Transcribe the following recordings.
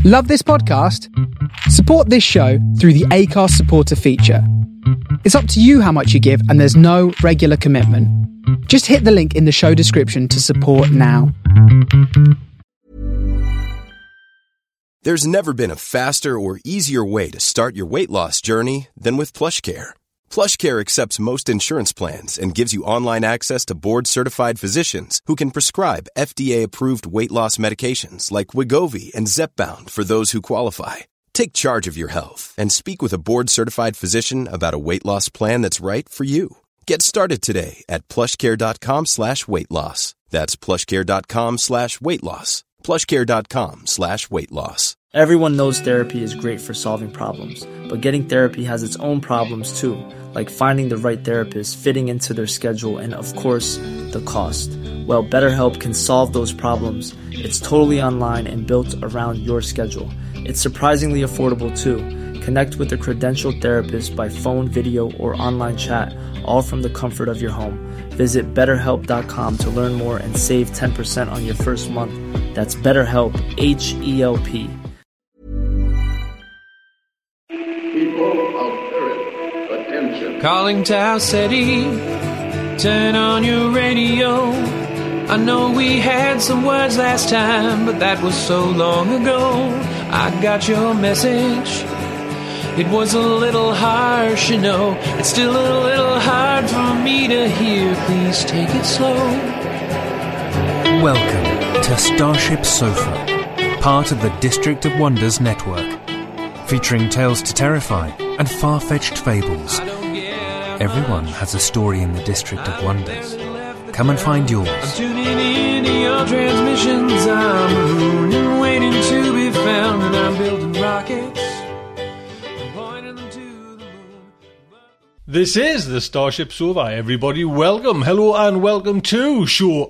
Love this podcast? Support this show through the Acast supporter feature. It's up to you how much you give, and there's no regular commitment. Just hit the link in the show description to support now. There's never been a faster or easier way to start your weight loss journey than with PlushCare. PlushCare accepts most insurance plans and gives you online access to board-certified physicians who can prescribe FDA-approved weight loss medications like Wegovy and Zepbound for those who qualify. Take charge of your health and speak with a board-certified physician about a weight loss plan that's right for you. Get started today at plushcare.com/weight loss. That's plushcare.com/weight loss. plushcare.com/weight loss. Everyone knows therapy is great for solving problems, but getting therapy has its own problems too, like finding the right therapist, fitting into their schedule, and of course, the cost. Well, BetterHelp can solve those problems. It's totally online and built around your schedule. It's surprisingly affordable too. Connect with a credentialed therapist by phone, video, or online chat, all from the comfort of your home. Visit BetterHelp.com to learn more and save 10% on your first month. That's BetterHelp, H-E-L-P. People of Earth, attention. Calling Tau City, turn on your radio. I know we had some words last time, but that was so long ago. I got your message. It was a little harsh, you know. It's still a little hard for me to hear. Please take it slow. Welcome to Starship Sofa, part of the District of Wonders network, featuring tales to terrify and far-fetched fables. Everyone has a story in the District of Wonders. Come and find yours. I'm tuning in to your transmissions. I'm a moon and waiting to be found, and I'm building rockets. This is the Starship Sofa. Everybody, welcome, hello, and welcome to show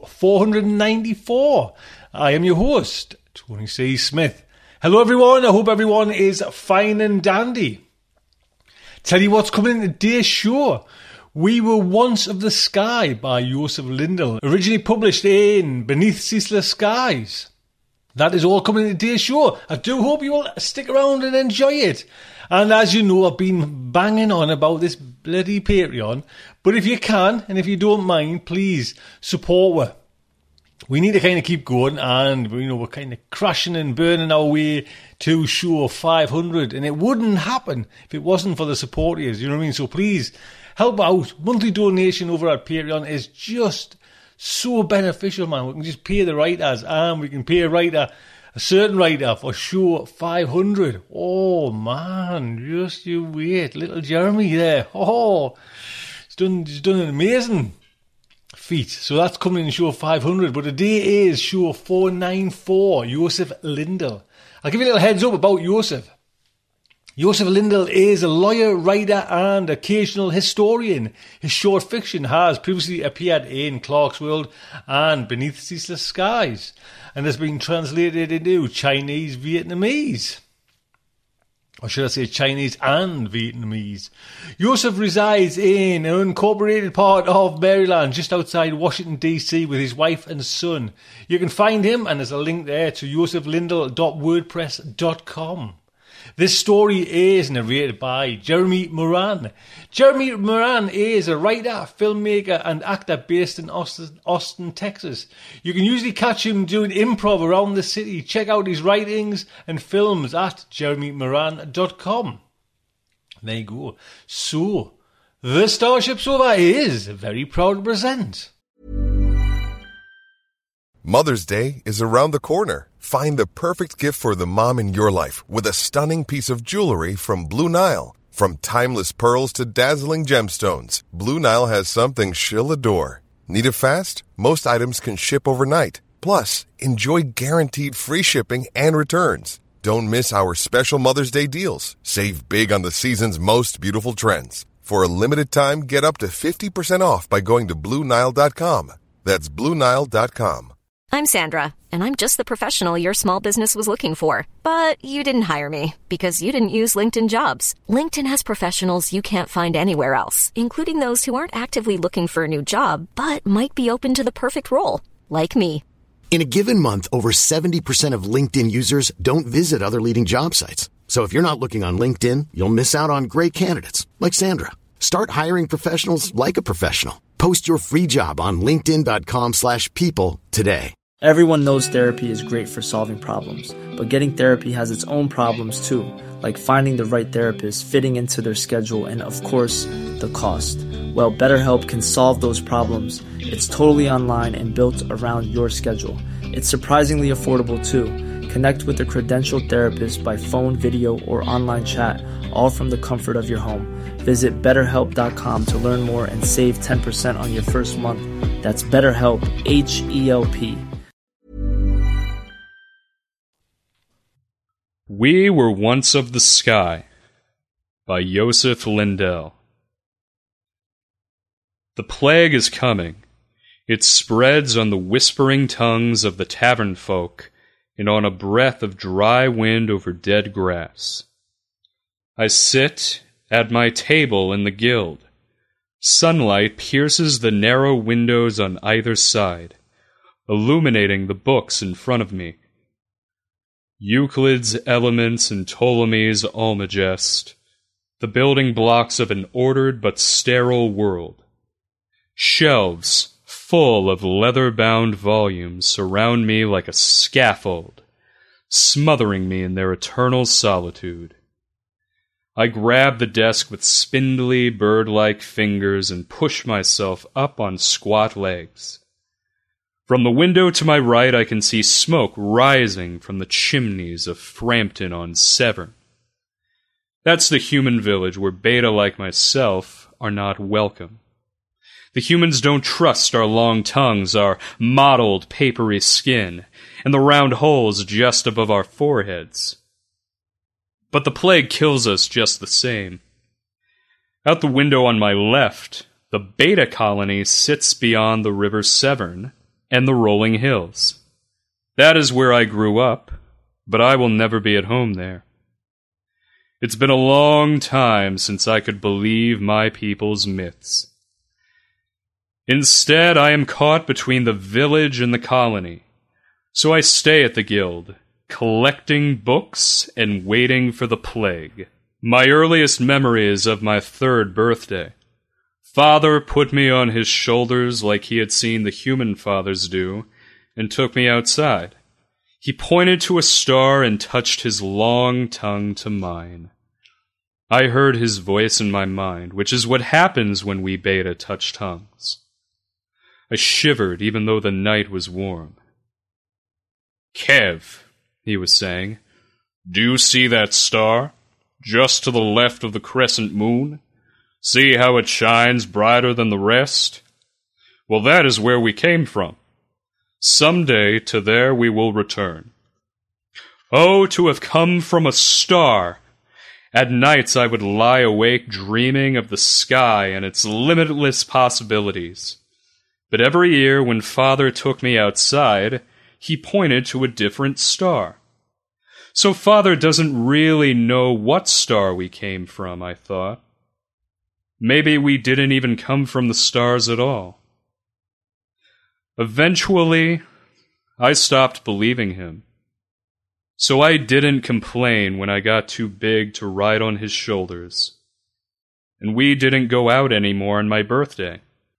494. I am your host, Tony C. Smith. Hello, everyone. I hope everyone is fine and dandy. Tell you what's coming in today's show. We Were Once of the Sky by Joseph Lindell, originally published in Beneath Ceaseless Skies. That is all coming in today's show. I do hope you will stick around and enjoy it. And as you know, I've been banging on about this bloody Patreon. But if you can, and if you don't mind, please support her. We need to kind of keep going, and we're kind of crashing and burning our way to show 500. And it wouldn't happen if it wasn't for the supporters, you know what I mean? So please, help out. Monthly donation over at Patreon is just so beneficial, man. We can just pay the writers, and we can pay a certain writer for show 500. Oh, man, just you wait. Little Jeremy there. Oh, he's done an amazing feat. So that's coming in show 500. But today is show 494, Joseph Lindell. I'll give you a little heads up about Joseph. Joseph Lindell is a lawyer, writer, and occasional historian. His short fiction has previously appeared in Clarkesworld and Beneath Ceaseless Skies, and has been translated into Chinese, Vietnamese. Or should I say Chinese and Vietnamese. Joseph resides in an unincorporated part of Maryland, just outside Washington, D.C., with his wife and son. You can find him, and there's a link there, to josephlindell.wordpress.com. This story is narrated by Jeremy Moran. Jeremy Moran is a writer, filmmaker, and actor based in Austin, Texas. You can usually catch him doing improv around the city. Check out his writings and films at jeremymoran.com. There you go. So, the Starship Sofa is very proud to present. Mother's Day is around the corner. Find the perfect gift for the mom in your life with a stunning piece of jewelry from Blue Nile. From timeless pearls to dazzling gemstones, Blue Nile has something she'll adore. Need it fast? Most items can ship overnight. Plus, enjoy guaranteed free shipping and returns. Don't miss our special Mother's Day deals. Save big on the season's most beautiful trends. For a limited time, get up to 50% off by going to BlueNile.com. That's BlueNile.com. I'm Sandra, and I'm just the professional your small business was looking for. But you didn't hire me because you didn't use LinkedIn Jobs. LinkedIn has professionals you can't find anywhere else, including those who aren't actively looking for a new job, but might be open to the perfect role, like me. In a given month, over 70% of LinkedIn users don't visit other leading job sites. So if you're not looking on LinkedIn, you'll miss out on great candidates like Sandra. Start hiring professionals like a professional. Post your free job on linkedin.com/people today. Everyone knows therapy is great for solving problems, but getting therapy has its own problems too, like finding the right therapist, fitting into their schedule, and of course, the cost. Well, BetterHelp can solve those problems. It's totally online and built around your schedule. It's surprisingly affordable too. Connect with a credentialed therapist by phone, video, or online chat, all from the comfort of your home. Visit BetterHelp.com to learn more and save 10% on your first month. That's BetterHelp, H-E-L-P. We Were Once of the Sky by Joseph Lindell. The plague is coming. It spreads on the whispering tongues of the tavern folk and on a breath of dry wind over dead grass. I sit at my table in the guild. Sunlight pierces the narrow windows on either side, illuminating the books in front of me. Euclid's Elements and Ptolemy's Almagest, the building blocks of an ordered but sterile world. Shelves full of leather-bound volumes surround me like a scaffold, smothering me in their eternal solitude. I grab the desk with spindly, bird-like fingers and push myself up on squat legs. From the window to my right, I can see smoke rising from the chimneys of Frampton-on-Severn. That's the human village where beta like myself are not welcome. The humans don't trust our long tongues, our mottled, papery skin, and the round holes just above our foreheads. But the plague kills us just the same. Out the window on my left, the beta colony sits beyond the River Severn and the rolling hills. That is where I grew up, but I will never be at home there. It's been a long time since I could believe my people's myths. Instead, I am caught between the village and the colony, so I stay at the guild, collecting books and waiting for the plague. My earliest memory is of my 3rd birthday. Father put me on his shoulders like he had seen the human fathers do, and took me outside. He pointed to a star and touched his long tongue to mine. I heard his voice in my mind, which is what happens when we beta touch tongues. I shivered even though the night was warm. "Kev," he was saying, "do you see that star? Just to the left of the crescent moon? See how it shines brighter than the rest? Well, that is where we came from. Someday to there we will return. Oh, to have come from a star! At nights I would lie awake dreaming of the sky and its limitless possibilities. But every year when Father took me outside, he pointed to a different star. So Father doesn't really know what star we came from, I thought. Maybe we didn't even come from the stars at all. Eventually, I stopped believing him. So I didn't complain when I got too big to ride on his shoulders. And we didn't go out anymore on my birthday.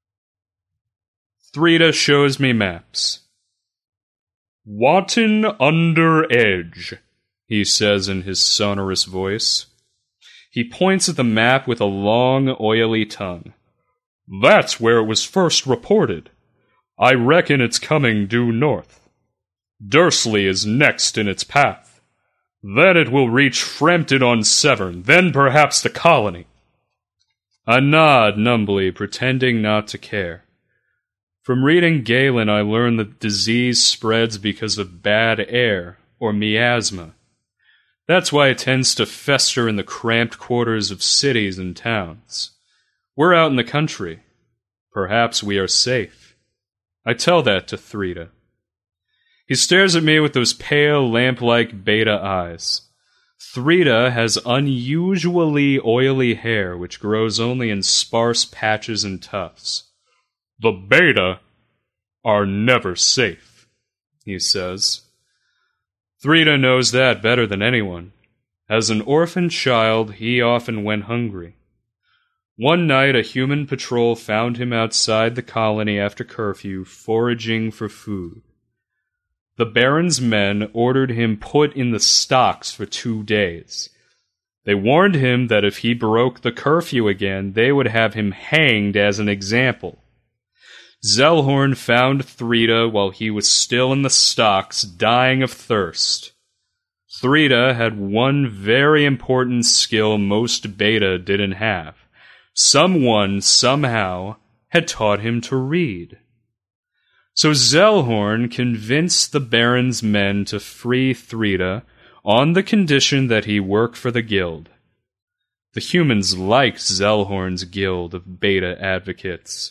Thrida shows me maps. "Wanton under edge," he says in his sonorous voice. He points at the map with a long, oily tongue. "That's where it was first reported. I reckon it's coming due north. Dursley is next in its path. Then it will reach Frampton-on-Severn, then perhaps the colony." I nod numbly, pretending not to care. From reading Galen, I learned that disease spreads because of bad air, or miasma. That's why it tends to fester in the cramped quarters of cities and towns. We're out in the country. Perhaps we are safe. I tell that to Thrida. He stares at me with those pale, lamp-like beta eyes. Thrida has unusually oily hair which grows only in sparse patches and tufts. "The beta are never safe," he says. Thrida knows that better than anyone. As an orphan child, he often went hungry. One night, a human patrol found him outside the colony after curfew, foraging for food. The Baron's men ordered him put in the stocks for 2 days. They warned him that if he broke the curfew again, they would have him hanged as an example. Zellhorn found Thrida while he was still in the stocks, dying of thirst. Thrida had one very important skill most Beta didn't have. Someone, somehow, had taught him to read. So Zellhorn convinced the Baron's men to free Thrida on the condition that he work for the guild. The humans liked Zellhorn's guild of Beta advocates.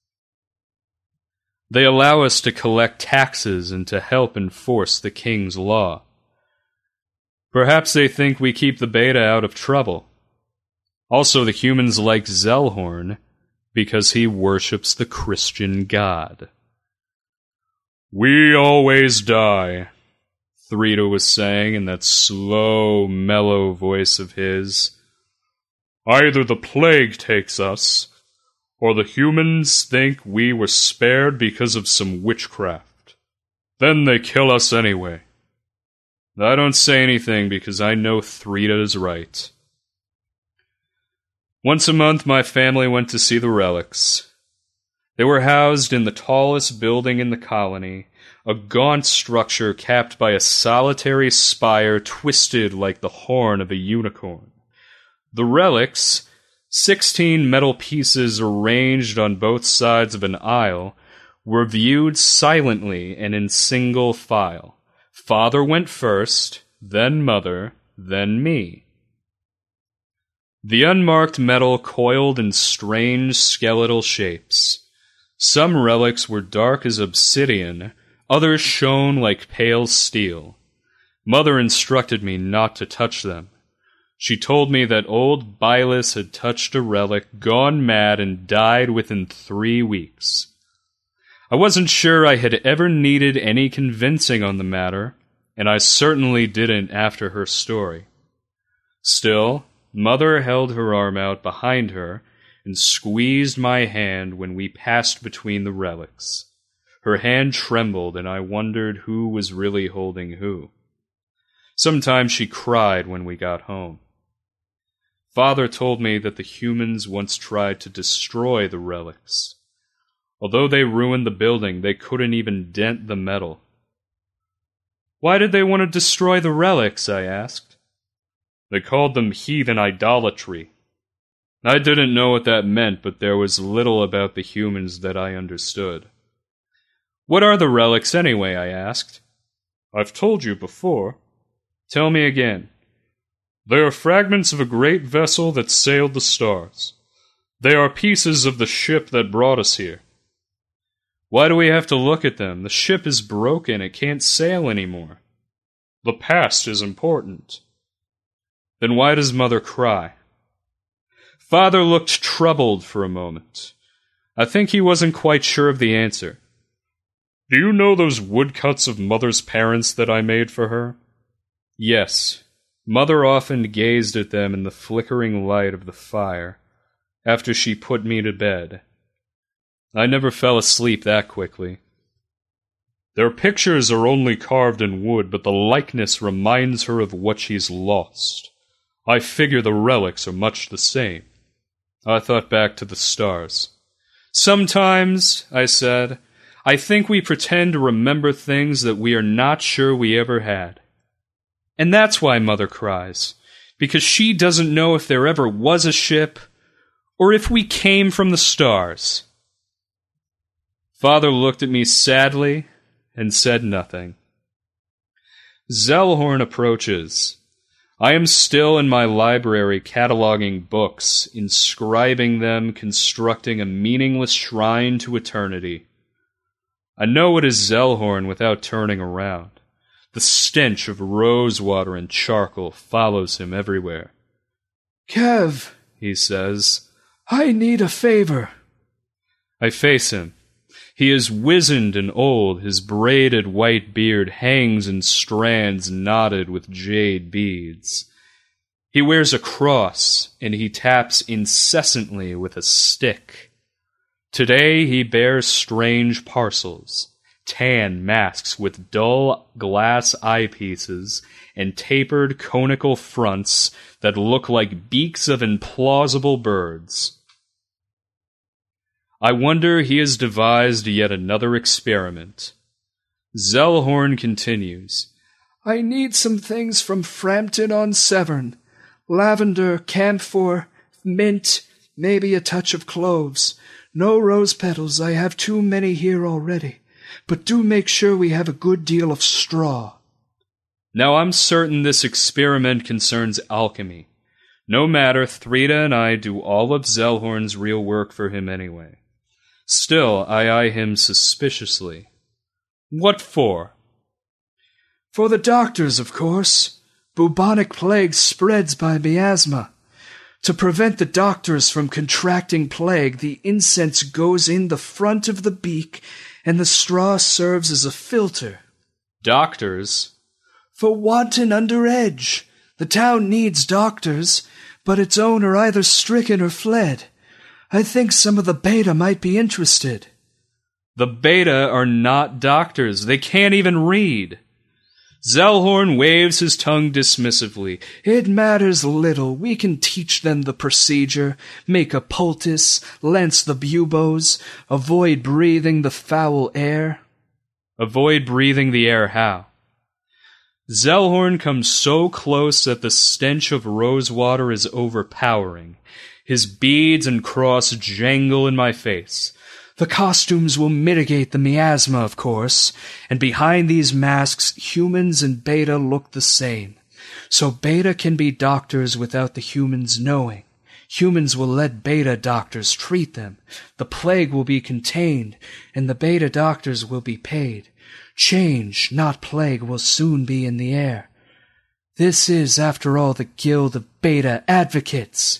They allow us to collect taxes and to help enforce the king's law. Perhaps they think we keep the Beta out of trouble. Also, the humans like Zellhorn because he worships the Christian God. We always die, Thrida was saying in that slow, mellow voice of his. Either the plague takes us, or the humans think we were spared because of some witchcraft. Then they kill us anyway. I don't say anything because I know Thrida is right. Once a month, my family went to see the relics. They were housed in the tallest building in the colony, a gaunt structure capped by a solitary spire twisted like the horn of a unicorn. The relics, 16 metal pieces arranged on both sides of an aisle, were viewed silently and in single file. Father went first, then Mother, then me. The unmarked metal coiled in strange skeletal shapes. Some relics were dark as obsidian, others shone like pale steel. Mother instructed me not to touch them. She told me that old Bylus had touched a relic, gone mad, and died within 3 weeks. I wasn't sure I had ever needed any convincing on the matter, and I certainly didn't after her story. Still, Mother held her arm out behind her and squeezed my hand when we passed between the relics. Her hand trembled, and I wondered who was really holding who. Sometimes she cried when we got home. Father told me that the humans once tried to destroy the relics. Although they ruined the building, they couldn't even dent the metal. Why did they want to destroy the relics? I asked. They called them heathen idolatry. I didn't know what that meant, but there was little about the humans that I understood. What are the relics anyway? I asked. I've told you before. Tell me again. They are fragments of a great vessel that sailed the stars. They are pieces of the ship that brought us here. Why do we have to look at them? The ship is broken. It can't sail anymore. The past is important. Then why does Mother cry? Father looked troubled for a moment. I think he wasn't quite sure of the answer. Do you know those woodcuts of Mother's parents that I made for her? Yes. Mother often gazed at them in the flickering light of the fire, after she put me to bed. I never fell asleep that quickly. Their pictures are only carved in wood, but the likeness reminds her of what she's lost. I figure the relics are much the same. I thought back to the stars. Sometimes, I said, I think we pretend to remember things that we are not sure we ever had. And that's why Mother cries, because she doesn't know if there ever was a ship, or if we came from the stars. Father looked at me sadly and said nothing. Zellhorn approaches. I am still in my library cataloging books, inscribing them, constructing a meaningless shrine to eternity. I know it is Zellhorn without turning around. The stench of rosewater and charcoal follows him everywhere. Kev, he says, I need a favor. I face him. He is wizened and old, his braided white beard hangs in strands knotted with jade beads. He wears a cross, and he taps incessantly with a stick. Today he bears strange parcels, tan masks with dull glass eyepieces, and tapered conical fronts that look like beaks of implausible birds. I wonder he has devised yet another experiment. Zellhorn continues. I need some things from Frampton-on-Severn. Lavender, camphor, mint, maybe a touch of cloves. No rose petals, I have too many here already. But do make sure we have a good deal of straw. Now I'm certain this experiment concerns alchemy. No matter, Thrida and I do all of Zellhorn's real work for him anyway. Still, I eye him suspiciously. What for? For the doctors, of course. Bubonic plague spreads by miasma. To prevent the doctors from contracting plague, the incense goes in the front of the beak, and the straw serves as a filter. Doctors? For wanton under edge. The town needs doctors, but its owner either stricken or fled. I think some of the beta might be interested. The beta are not doctors. They can't even read. Zellhorn waves his tongue dismissively. It matters little. We can teach them the procedure, make a poultice, lance the buboes, avoid breathing the foul air. Avoid breathing the air how? Zellhorn comes so close that the stench of rosewater is overpowering. His beads and cross jangle in my face. The costumes will mitigate the miasma, of course, and behind these masks, humans and beta look the same. So beta can be doctors without the humans knowing. Humans will let beta doctors treat them. The plague will be contained, and the beta doctors will be paid. Change, not plague, will soon be in the air. This is, after all, the Guild of Beta Advocates.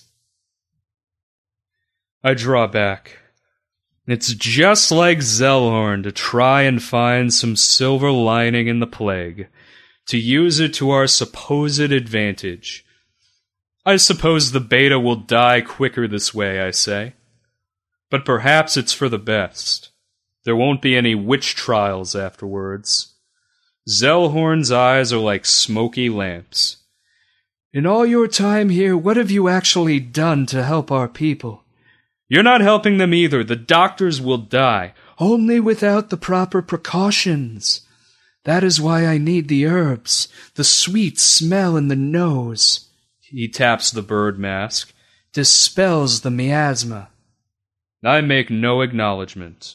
I draw back. It's just like Zellhorn to try and find some silver lining in the plague, to use it to our supposed advantage. I suppose the beta will die quicker this way, I say. But perhaps it's for the best. There won't be any witch trials afterwards. Zellhorn's eyes are like smoky lamps. In all your time here, what have you actually done to help our people? You're not helping them either. The doctors will die. Only without the proper precautions. That is why I need the herbs, the sweet smell in the nose. He taps the bird mask. Dispels the miasma. I make no acknowledgement.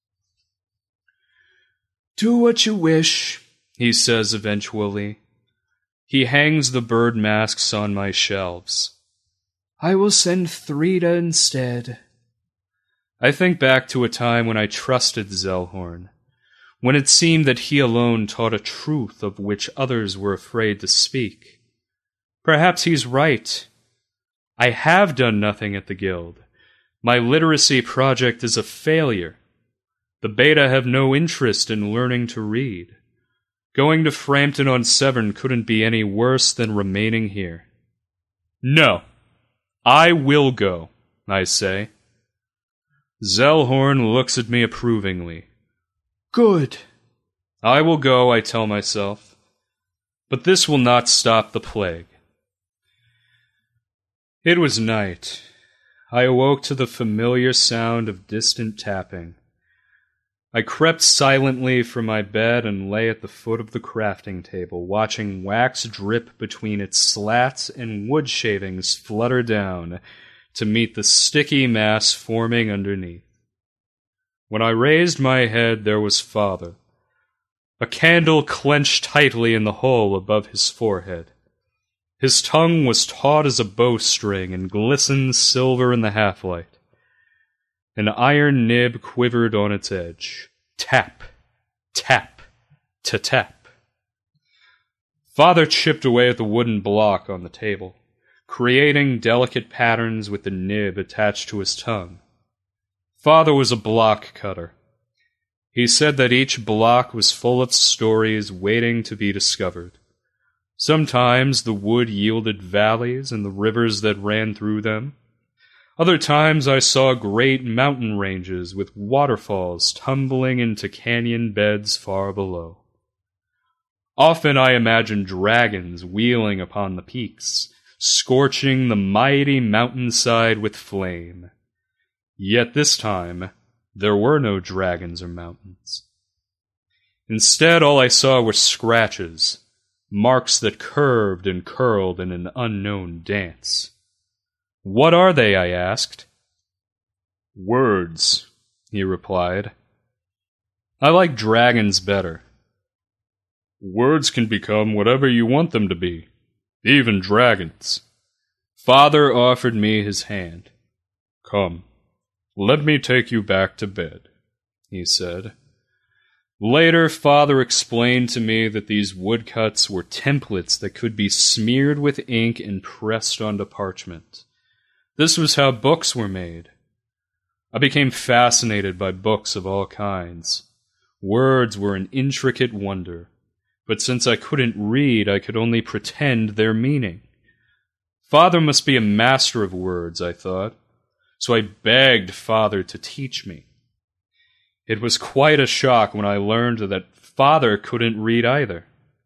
Do what you wish, he says eventually. He hangs the bird masks on my shelves. I will send Thrida instead. I think back to a time when I trusted Zellhorn, when it seemed that he alone taught a truth of which others were afraid to speak. Perhaps he's right. I have done nothing at the Guild. My literacy project is a failure. The beta have no interest in learning to read. Going to Frampton-on-Severn couldn't be any worse than remaining here. No. I will go, I say. Zellhorn looks at me approvingly. Good. I will go, I tell myself. But this will not stop the plague. It was night. I awoke to the familiar sound of distant tapping. I crept silently from my bed and lay at the foot of the crafting table, watching wax drip between its slats and wood shavings flutter down to meet the sticky mass forming underneath. When I raised my head, there was Father, a candle clenched tightly in the hole above his forehead. His tongue was taut as a bowstring and glistened silver in the half-light. An iron nib quivered on its edge. Tap, tap, ta-tap. Father chipped away at the wooden block on the table, creating delicate patterns with the nib attached to his tongue. Father was a block cutter. He said that each block was full of stories waiting to be discovered. Sometimes the wood yielded valleys and the rivers that ran through them. Other times I saw great mountain ranges with waterfalls tumbling into canyon beds far below. Often I imagined dragons wheeling upon the peaks, scorching the mighty mountainside with flame. Yet this time, there were no dragons or mountains. Instead, all I saw were scratches, marks that curved and curled in an unknown dance. "What are they?" I asked. "Words," he replied. "I like dragons better. Words can become whatever you want them to be, even dragons." Father offered me his hand. "Come, let me take you back to bed," he said. Later, Father explained to me that these woodcuts were templates that could be smeared with ink and pressed onto parchment. This was how books were made. I became fascinated by books of all kinds. Words were an intricate wonder, but since I couldn't read, I could only pretend their meaning. Father must be a master of words, I thought, so I begged Father to teach me. It was quite a shock when I learned that Father couldn't read either.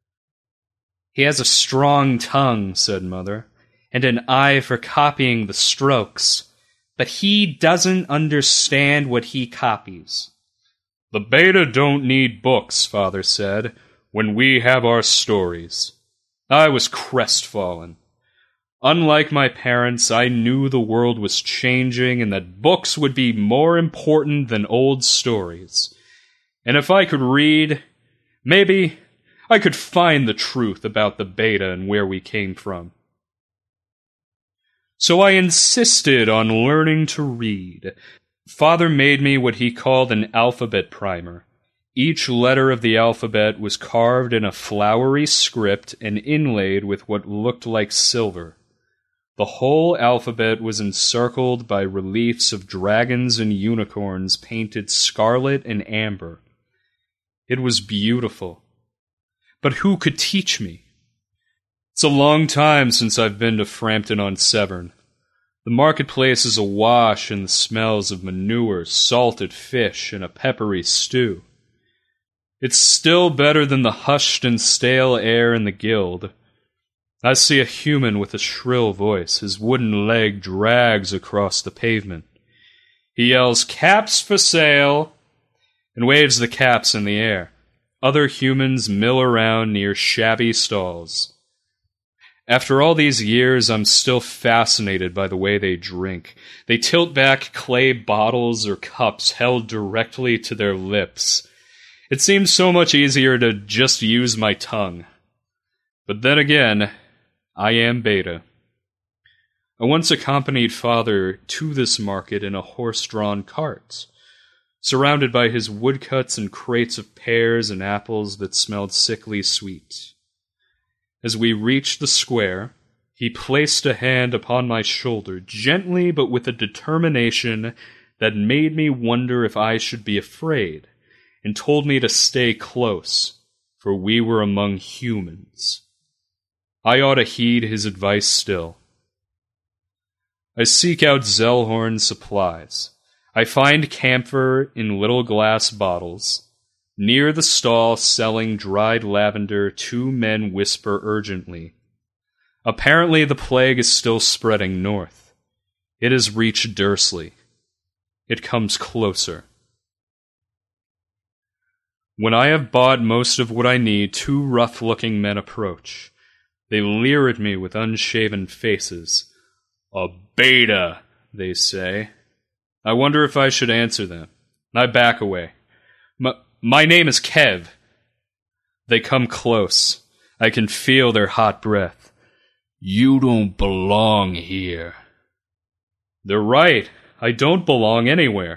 "He has a strong tongue," said Mother, "and an eye for copying the strokes, but he doesn't understand what he copies." "The Beta don't need books," Father said, "when we have our stories." I was crestfallen. Unlike my parents, I knew the world was changing and that books would be more important than old stories. And if I could read, maybe I could find the truth about the Beta and where we came from. So I insisted on learning to read. Father made me what he called an alphabet primer. Each letter of the alphabet was carved in a flowery script and inlaid with what looked like silver. The whole alphabet was encircled by reliefs of dragons and unicorns painted scarlet and amber. It was beautiful. But who could teach me? It's a long time since I've been to Frampton-on-Severn. The marketplace is awash in the smells of manure, salted fish, and a peppery stew. It's still better than the hushed and stale air in the guild. I see a human with a shrill voice. His wooden leg drags across the pavement. He yells, "Caps for sale!" and waves the caps in the air. Other humans mill around near shabby stalls. After all these years, I'm still fascinated by the way they drink. They tilt back clay bottles or cups held directly to their lips. It seems so much easier to just use my tongue. But then again, I am Beta. I once accompanied Father to this market in a horse-drawn cart, surrounded by his woodcuts and crates of pears and apples that smelled sickly sweet. As we reached the square, he placed a hand upon my shoulder, gently but with a determination that made me wonder if I should be afraid, and told me to stay close, for we were among humans. I ought to heed his advice still. I seek out Zellhorn supplies. I find camphor in little glass bottles. Near the stall selling dried lavender, two men whisper urgently. Apparently the plague is still spreading north. It has reached Dursley. It comes closer. When I have bought most of what I need, two rough-looking men approach. They leer at me with unshaven faces. "A Beta," they say. I wonder if I should answer them. I back away. My name is Kev." They come close. I can feel their hot breath. "You don't belong here." They're right. I don't belong anywhere.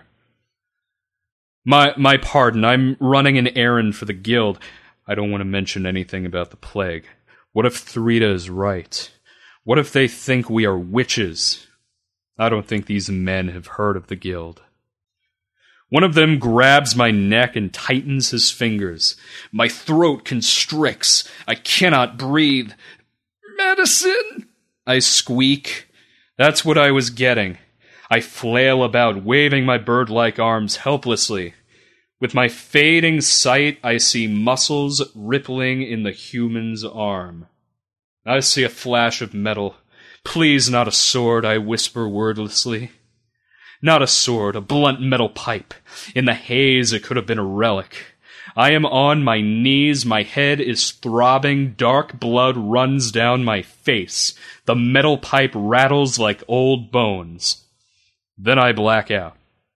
My pardon, I'm running an errand for the guild. I don't want to mention anything about the plague. What if Thrida is right? What if they think we are witches? I don't think these men have heard of the guild. One of them grabs my neck and tightens his fingers. My throat constricts. I cannot breathe. "Medicine!" I squeak. That's what I was getting. I flail about, waving my bird-like arms helplessly. With my fading sight, I see muscles rippling in the human's arm. I see a flash of metal. "Please, not a sword," I whisper wordlessly. Not a sword, a blunt metal pipe. In the haze, it could have been a relic. I am on my knees, my head is throbbing, dark blood runs down my face. The metal pipe rattles like old bones. Then I black out.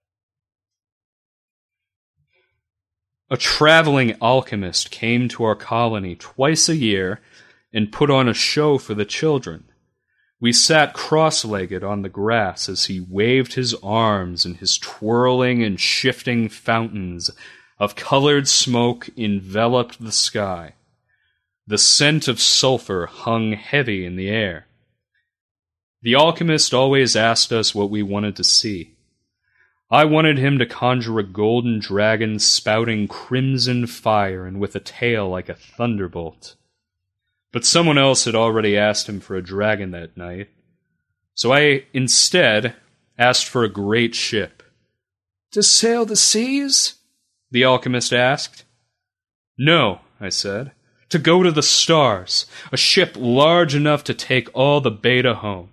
A traveling alchemist came to our colony twice a year and put on a show for the children. We sat cross-legged on the grass as he waved his arms and his twirling and shifting fountains of colored smoke enveloped the sky. The scent of sulfur hung heavy in the air. The alchemist always asked us what we wanted to see. I wanted him to conjure a golden dragon spouting crimson fire and with a tail like a thunderbolt. But someone else had already asked him for a dragon that night, so I instead asked for a great ship. "To sail the seas?" the alchemist asked. "No," I said. "To go to the stars, a ship large enough to take all the Beta home."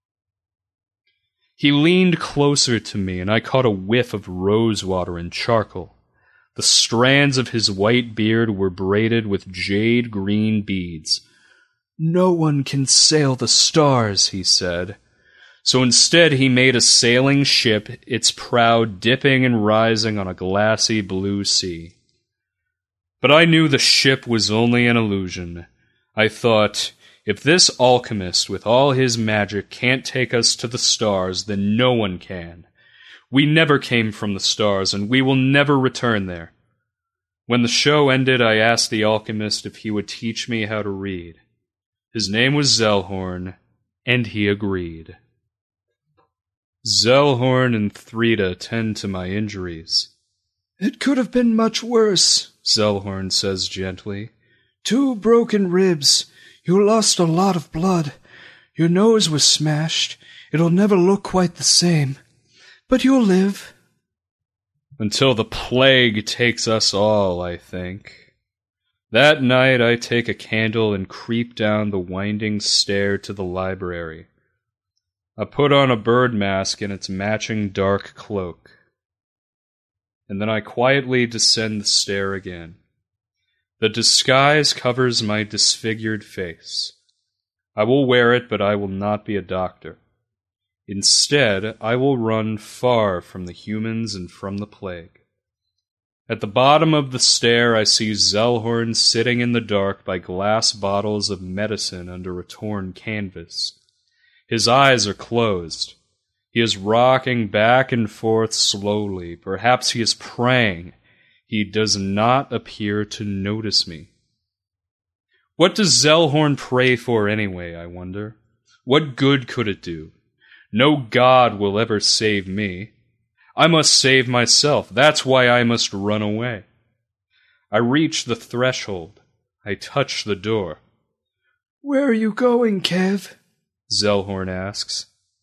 He leaned closer to me, and I caught a whiff of rosewater and charcoal. The strands of his white beard were braided with jade-green beads. "No one can sail the stars," he said. So instead he made a sailing ship, its prow dipping and rising on a glassy blue sea. But I knew the ship was only an illusion. I thought, if this alchemist with all his magic can't take us to the stars, then no one can. We never came from the stars, and we will never return there. When the show ended, I asked the alchemist if he would teach me how to read. His name was Zellhorn, and he agreed. Zellhorn and Thrida tend to my injuries. "It could have been much worse," Zellhorn says gently. 2 broken ribs. You lost a lot of blood. Your nose was smashed. It'll never look quite the same. But you'll live. Until the plague takes us all, I think. That night I take a candle and creep down the winding stair to the library. I put on a bird mask and its matching dark cloak. And then I quietly descend the stair again. The disguise covers my disfigured face. I will wear it, but I will not be a doctor. Instead, I will run far from the humans and from the plague. At the bottom of the stair, I see Zellhorn sitting in the dark by glass bottles of medicine under a torn canvas. His eyes are closed. He is rocking back and forth slowly. Perhaps he is praying. He does not appear to notice me. What does Zellhorn pray for anyway, I wonder? What good could it do? No god will ever save me. I must save myself. That's why I must run away. I reach the threshold. I touch the door. "Where are you going, Kev?" Zellhorn asks.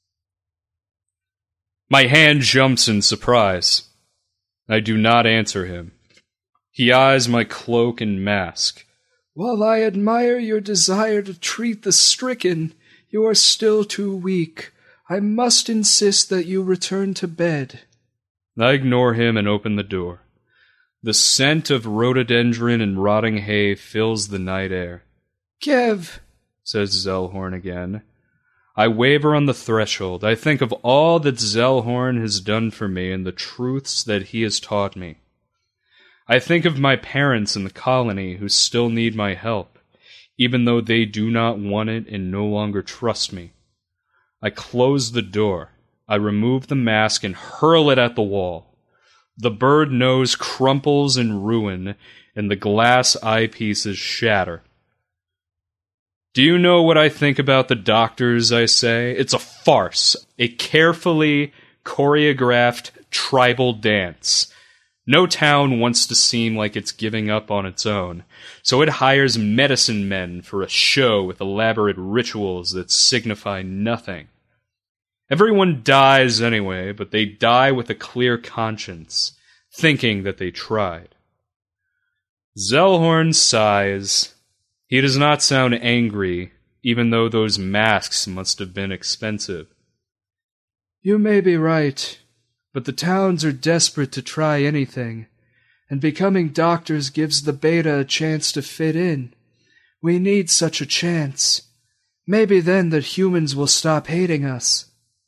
My hand jumps in surprise. I do not answer him. He eyes my cloak and mask. "While I admire your desire to treat the stricken, you are still too weak. I must insist that you return to bed." I ignore him and open the door. The scent of rhododendron and rotting hay fills the night air. "Kev," says Zellhorn again. I waver on the threshold. I think of all that Zellhorn has done for me and the truths that he has taught me. I think of my parents in the colony who still need my help, even though they do not want it and no longer trust me. I close the door. I remove the mask and hurl it at the wall. The bird nose crumples in ruin, and the glass eyepieces shatter. Do you know what I think about the doctors, I say? It's a farce, a carefully choreographed tribal dance. No town wants to seem like it's giving up on its own, so it hires medicine men for a show with elaborate rituals that signify nothing. Everyone dies anyway, but they die with a clear conscience, thinking that they tried. Zellhorn sighs. He does not sound angry, even though those masks must have been expensive. You may be right, but the towns are desperate to try anything, and becoming doctors gives the beta a chance to fit in. We need such a chance. Maybe then that humans will stop hating us.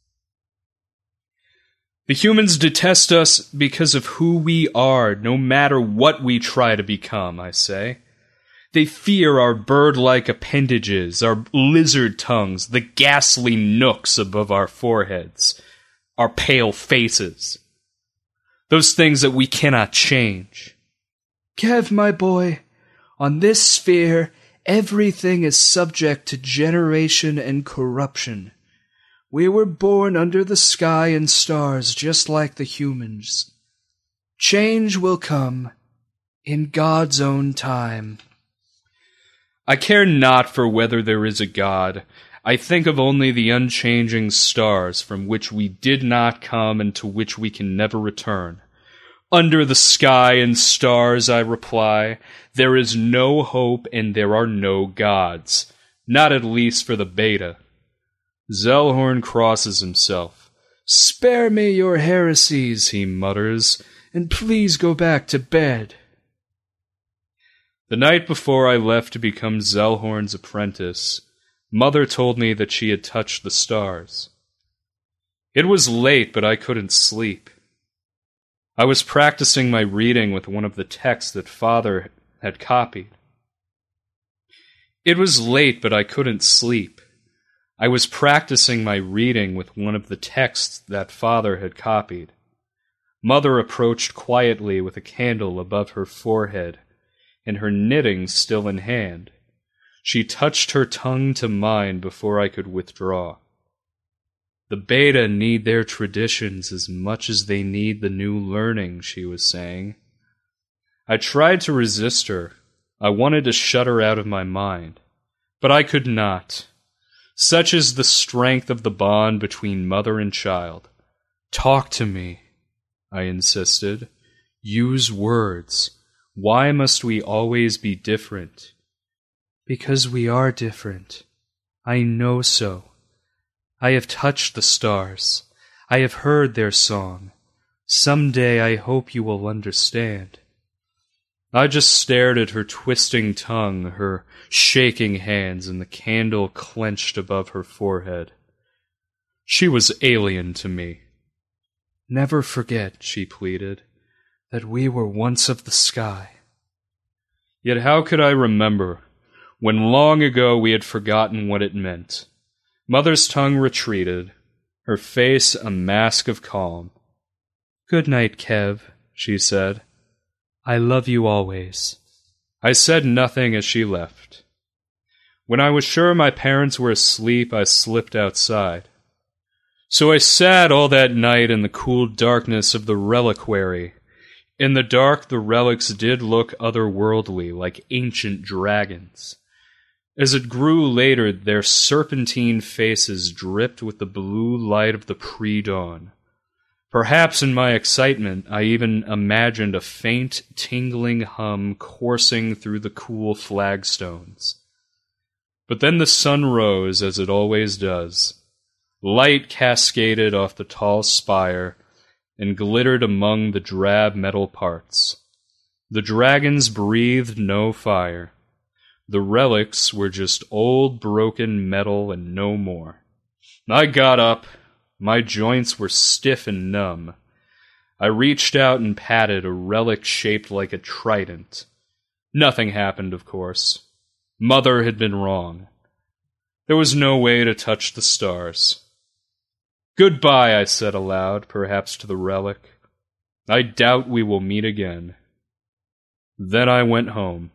The humans detest us because of who we are, no matter what we try to become, I say. They fear our bird-like appendages, our lizard tongues, the ghastly nooks above our foreheads, our pale faces. Those things that we cannot change. Kev, my boy, on this sphere, everything is subject to generation and corruption. We were born under the sky and stars just like the humans. Change will come in God's own time. I care not for whether there is a God. I think of only the unchanging stars from which we did not come and to which we can never return. Under the sky and stars, I reply, there is no hope and there are no gods. Not at least for the beta. Zellhorn crosses himself. Spare me your heresies, he mutters, and please go back to bed. The night before I left to become Zellhorn's apprentice, Mother told me that she had touched the stars. It was late, but I couldn't sleep. I was practicing my reading with one of the texts that Father had copied. It was late, but I couldn't sleep. I was practicing my reading with one of the texts that Father had copied. Mother approached quietly with a candle above her forehead, and her knitting still in hand. She touched her tongue to mine before I could withdraw. The beta need their traditions as much as they need the new learning, she was saying. I tried to resist her. I wanted to shut her out of my mind, but I could not. Such is the strength of the bond between mother and child. Talk to me, I insisted. Use words. Why must we always be different? Because we are different. I know so. I have touched the stars. I have heard their song. Some day I hope you will understand. I just stared at her twisting tongue, her shaking hands, and the candle clenched above her forehead. She was alien to me. Never forget, she pleaded, that we were once of the sky. Yet how could I remember, when long ago we had forgotten what it meant? Mother's tongue retreated, her face a mask of calm. Good night, Kev, she said. I love you always. I said nothing as she left. When I was sure my parents were asleep, I slipped outside. So I sat all that night in the cool darkness of the reliquary. In the dark, the relics did look otherworldly, like ancient dragons. As it grew later, their serpentine faces dripped with the blue light of the pre-dawn. Perhaps in my excitement, I even imagined a faint, tingling hum coursing through the cool flagstones. But then the sun rose, as it always does. Light cascaded off the tall spire and glittered among the drab metal parts. The dragons breathed no fire. The relics were just old broken metal and no more. I got up. My joints were stiff and numb. I reached out and patted a relic shaped like a trident. Nothing happened, of course. Mother had been wrong. There was no way to touch the stars. Goodbye, I said aloud, perhaps to the relic. I doubt we will meet again. Then I went home.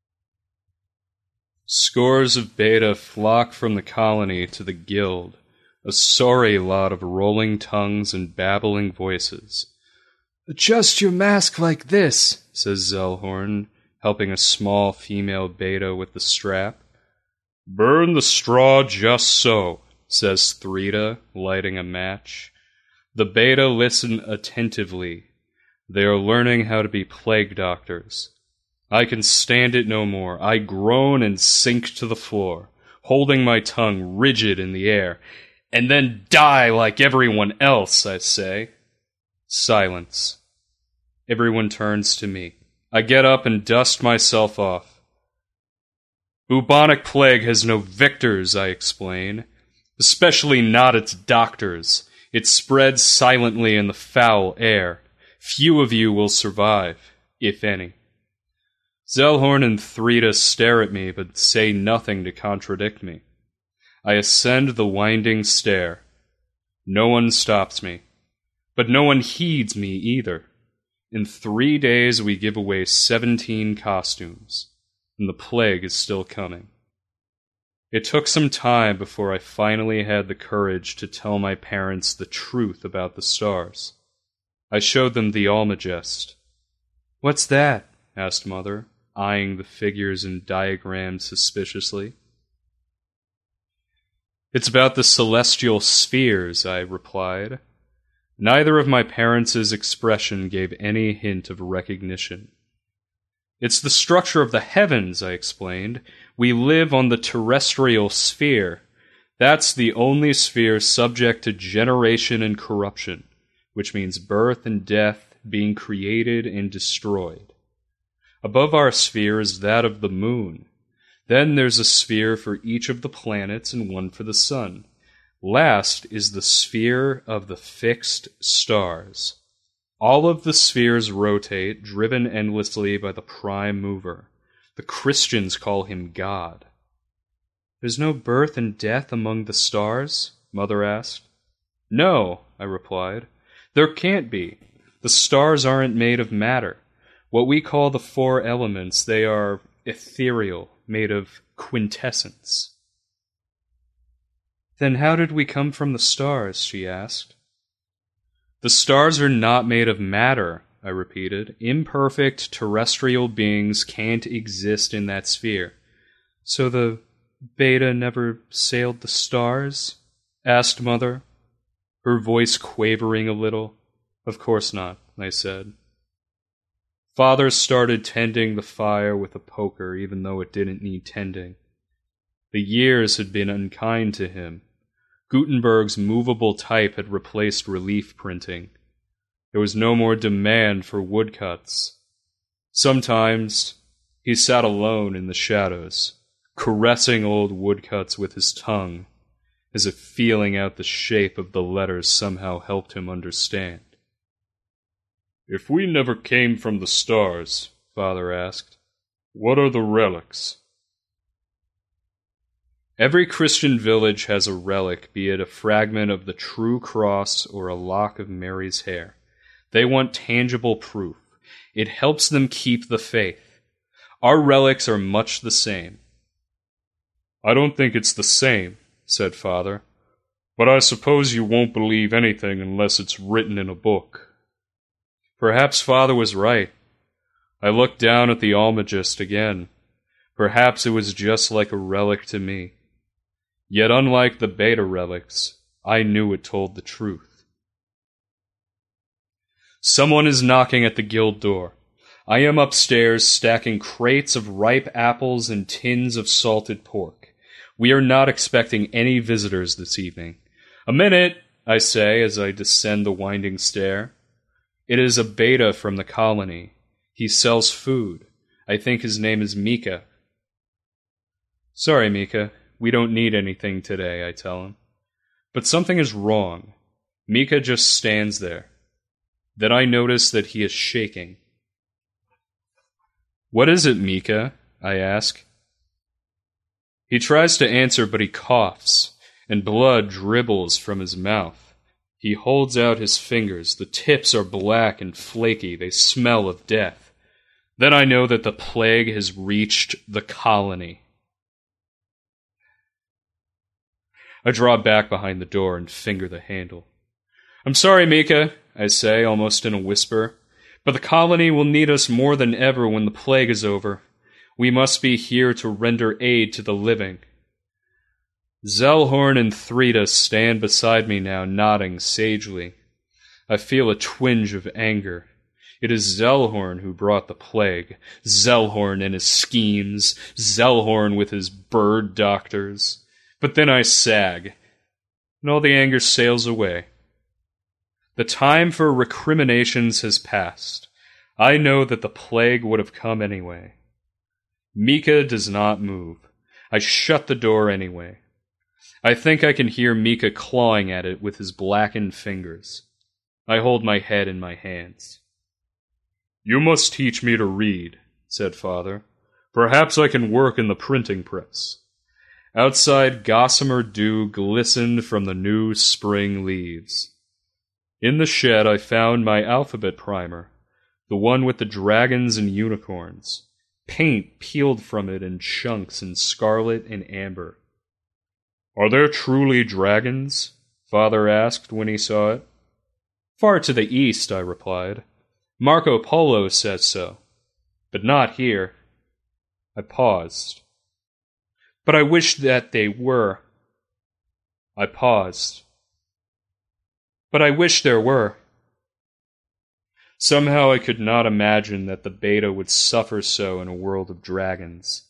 Scores of beta flock from the colony to the guild, A sorry lot of rolling tongues and babbling voices. "Adjust your mask like this," says Zellhorn, helping a small female beta with the strap. "Burn the straw just so," says Thrida, lighting a match. The beta listen attentively. They are learning how to be plague doctors. I can stand it no more. I groan and sink to the floor, holding my tongue rigid in the air. "And then die like everyone else," I say. Silence. Everyone turns to me. I get up and dust myself off. "Bubonic plague has no victors," I explain. "Especially not its doctors. It spreads silently in the foul air. Few of you will survive, if any." Zellhorn and Thrida stare at me, but say nothing to contradict me. I ascend the winding stair. No one stops me. But no one heeds me either. In 3 days we give away 17 costumes, and the plague is still coming. It took some time before I finally had the courage to tell my parents the truth about the stars. I showed them the Almagest. "What's that?" asked Mother, eyeing the figures and diagrams suspiciously. "It's about the celestial spheres," I replied. Neither of my parents' expression gave any hint of recognition. "It's the structure of the heavens," I explained. "We live on the terrestrial sphere. That's the only sphere subject to generation and corruption, which means birth and death, being created and destroyed. Above our sphere is that of the moon. Then there's a sphere for each of the planets and one for the sun. Last is the sphere of the fixed stars. All of the spheres rotate, driven endlessly by the prime mover. The Christians call him God." "There's no birth and death among the stars?" Mother asked. "No," I replied. "There can't be. The stars aren't made of matter. What we call the 4 elements, they are ethereal, made of quintessence." "Then how did we come from the stars?" she asked. "The stars are not made of matter," I repeated. "Imperfect terrestrial beings can't exist in that sphere." "So the beta never sailed the stars?" asked Mother, her voice quavering a little. "Of course not," I said. Father started tending the fire with a poker, even though it didn't need tending. The years had been unkind to him. Gutenberg's movable type had replaced relief printing. There was no more demand for woodcuts. Sometimes he sat alone in the shadows, caressing old woodcuts with his tongue, as if feeling out the shape of the letters somehow helped him understand. "If we never came from the stars," Father asked, "what are the relics?" Every Christian village has a relic, be it a fragment of the true cross or a lock of Mary's hair. They want tangible proof. It helps them keep the faith. Our relics are much the same. "I don't think it's the same," said Father, "but I suppose you won't believe anything unless it's written in a book." Perhaps Father was right. I looked down at the Almagest again. Perhaps it was just like a relic to me. Yet unlike the beta relics, I knew it told the truth. Someone is knocking at the guild door. I am upstairs stacking crates of ripe apples and tins of salted pork. We are not expecting any visitors this evening. "A minute," I say as I descend the winding stair. It is a beta from the colony. He sells food. I think his name is Mika. "Sorry, Mika. We don't need anything today," I tell him. But something is wrong. Mika just stands there. Then I notice that he is shaking. "What is it, Mika?" I ask. He tries to answer, but he coughs, and blood dribbles from his mouth. He holds out his fingers. The tips are black and flaky. They smell of death. Then I know that the plague has reached the colony. I draw back behind the door and finger the handle. "I'm sorry, Mika," I say, almost in a whisper, "but the colony will need us more than ever when the plague is over. We must be here to render aid to the living." Zellhorn and Thrida stand beside me now, nodding sagely. I feel a twinge of anger. It is Zellhorn who brought the plague. Zellhorn and his schemes. Zellhorn with his bird doctors. But then I sag, and all the anger sails away. The time for recriminations has passed. I know that the plague would have come anyway. Mika does not move. I shut the door anyway. I think I can hear Mika clawing at it with his blackened fingers. I hold my head in my hands. "You must teach me to read," said Father. "Perhaps I can work in the printing press." Outside, gossamer dew glistened from the new spring leaves. In the shed I found my alphabet primer, the one with the dragons and unicorns. Paint peeled from it in chunks in scarlet and amber. "Are there truly dragons?" Father asked when he saw it. "Far to the east," I replied. "Marco Polo says so. But not here." I paused. "But I wish that they were." I paused. "But I wish there were." Somehow I could not imagine that the beta would suffer so in a world of dragons.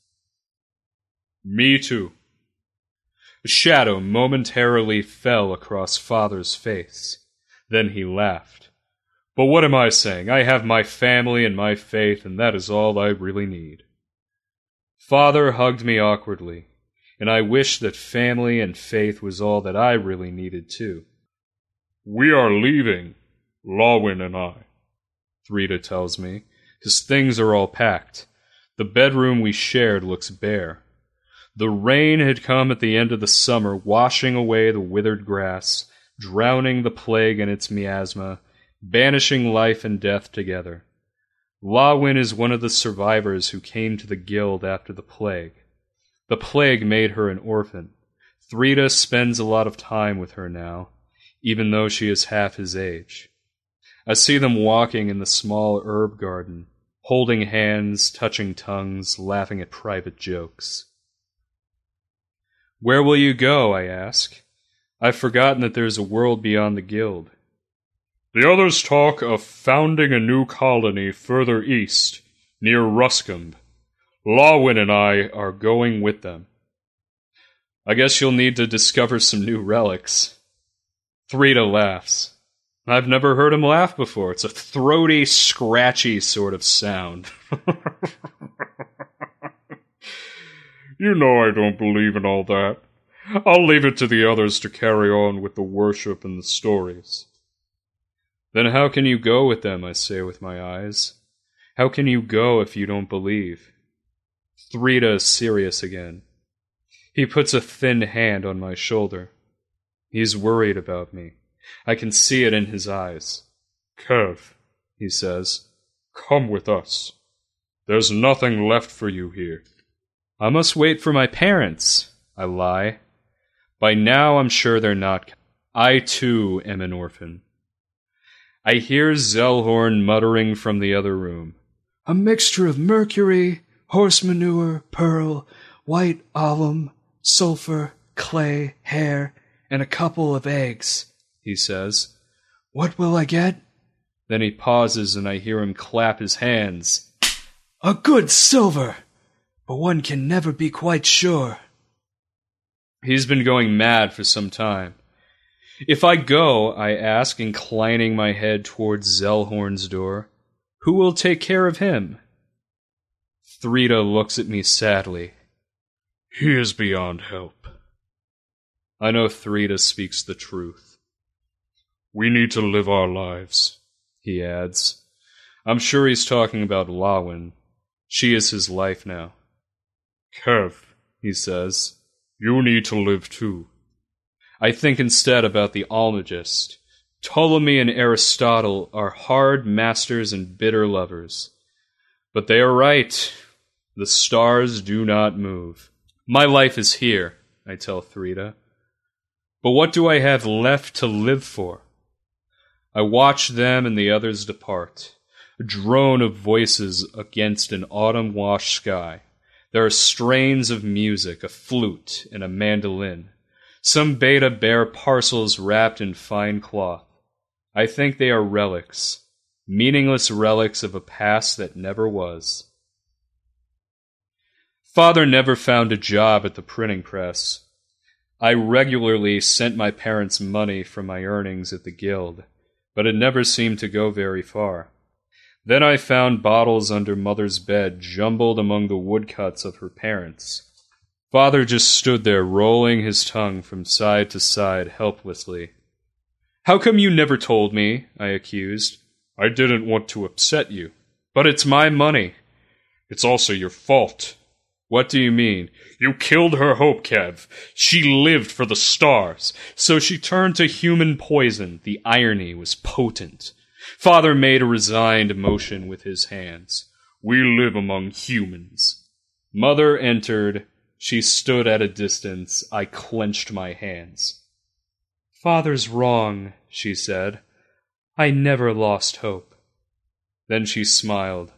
"Me too." A shadow momentarily fell across Father's face. Then he laughed. "But what am I saying? I have my family and my faith, and that is all I really need." Father hugged me awkwardly, and I wished that family and faith was all that I really needed too. "We are leaving, Lawin and I," Thrida tells me. His things are all packed. The bedroom we shared looks bare. The rain had come at the end of the summer, washing away the withered grass, drowning the plague and its miasma, banishing life and death together. Lawin is one of the survivors who came to the guild after the plague. The plague made her an orphan. Thrida spends a lot of time with her now, even though she is half his age. I see them walking in the small herb garden, holding hands, touching tongues, laughing at private jokes. "Where will you go?" I ask. I've forgotten that there's a world beyond the guild. "The others talk of founding a new colony further east, near Ruscombe. Lawin and I are going with them." "I guess you'll need to discover some new relics." Thrida laughs. I've never heard him laugh before. It's a throaty, scratchy sort of sound. "You know I don't believe in all that. I'll leave it to the others to carry on with the worship and the stories." "Then how can you go with them?" I say with my eyes. "How can you go if you don't believe?" Thrida is serious again. He puts a thin hand on my shoulder. He's worried about me. I can see it in his eyes. "Kev," he says, "come with us. There's nothing left for you here." "I must wait for my parents," I lie. By now I'm sure they're not. I too am an orphan. I hear Zellhorn muttering from the other room. "A mixture of mercury, horse manure, pearl, white alum, sulfur, clay, hair, and a couple of eggs," he says. "What will I get?" Then he pauses and I hear him clap his hands. "A good silver! But one can never be quite sure." He's been going mad for some time. "If I go," I ask, inclining my head towards Zellhorn's door, "who will take care of him?" Thrida looks at me sadly. "He is beyond help." I know Thrida speaks the truth. "We need to live our lives," he adds. I'm sure he's talking about Lawin. She is his life now. "Kev," he says, "you need to live too." I think instead about the Almagest. Ptolemy and Aristotle are hard masters and bitter lovers. But they are right. The stars do not move. "My life is here," I tell Thrida. But what do I have left to live for? I watch them and the others depart. A drone of voices against an autumn-washed sky. There are strains of music, a flute, and a mandolin. Some beta bear parcels wrapped in fine cloth. I think they are relics, meaningless relics of a past that never was. Father never found a job at the printing press. I regularly sent my parents money from my earnings at the guild, but it never seemed to go very far. Then I found bottles under Mother's bed, jumbled among the woodcuts of her parents. Father just stood there, rolling his tongue from side to side helplessly. "How come you never told me?" I accused. "I didn't want to upset you. But it's my money." "It's also your fault." "What do you mean?" "You killed her hope, Kev. She lived for the stars. So she turned to human poison. The irony was potent." Father made a resigned motion with his hands. "We live among humans." Mother entered. She stood at a distance. I clenched my hands. "Father's wrong," she said. "I never lost hope." Then she smiled.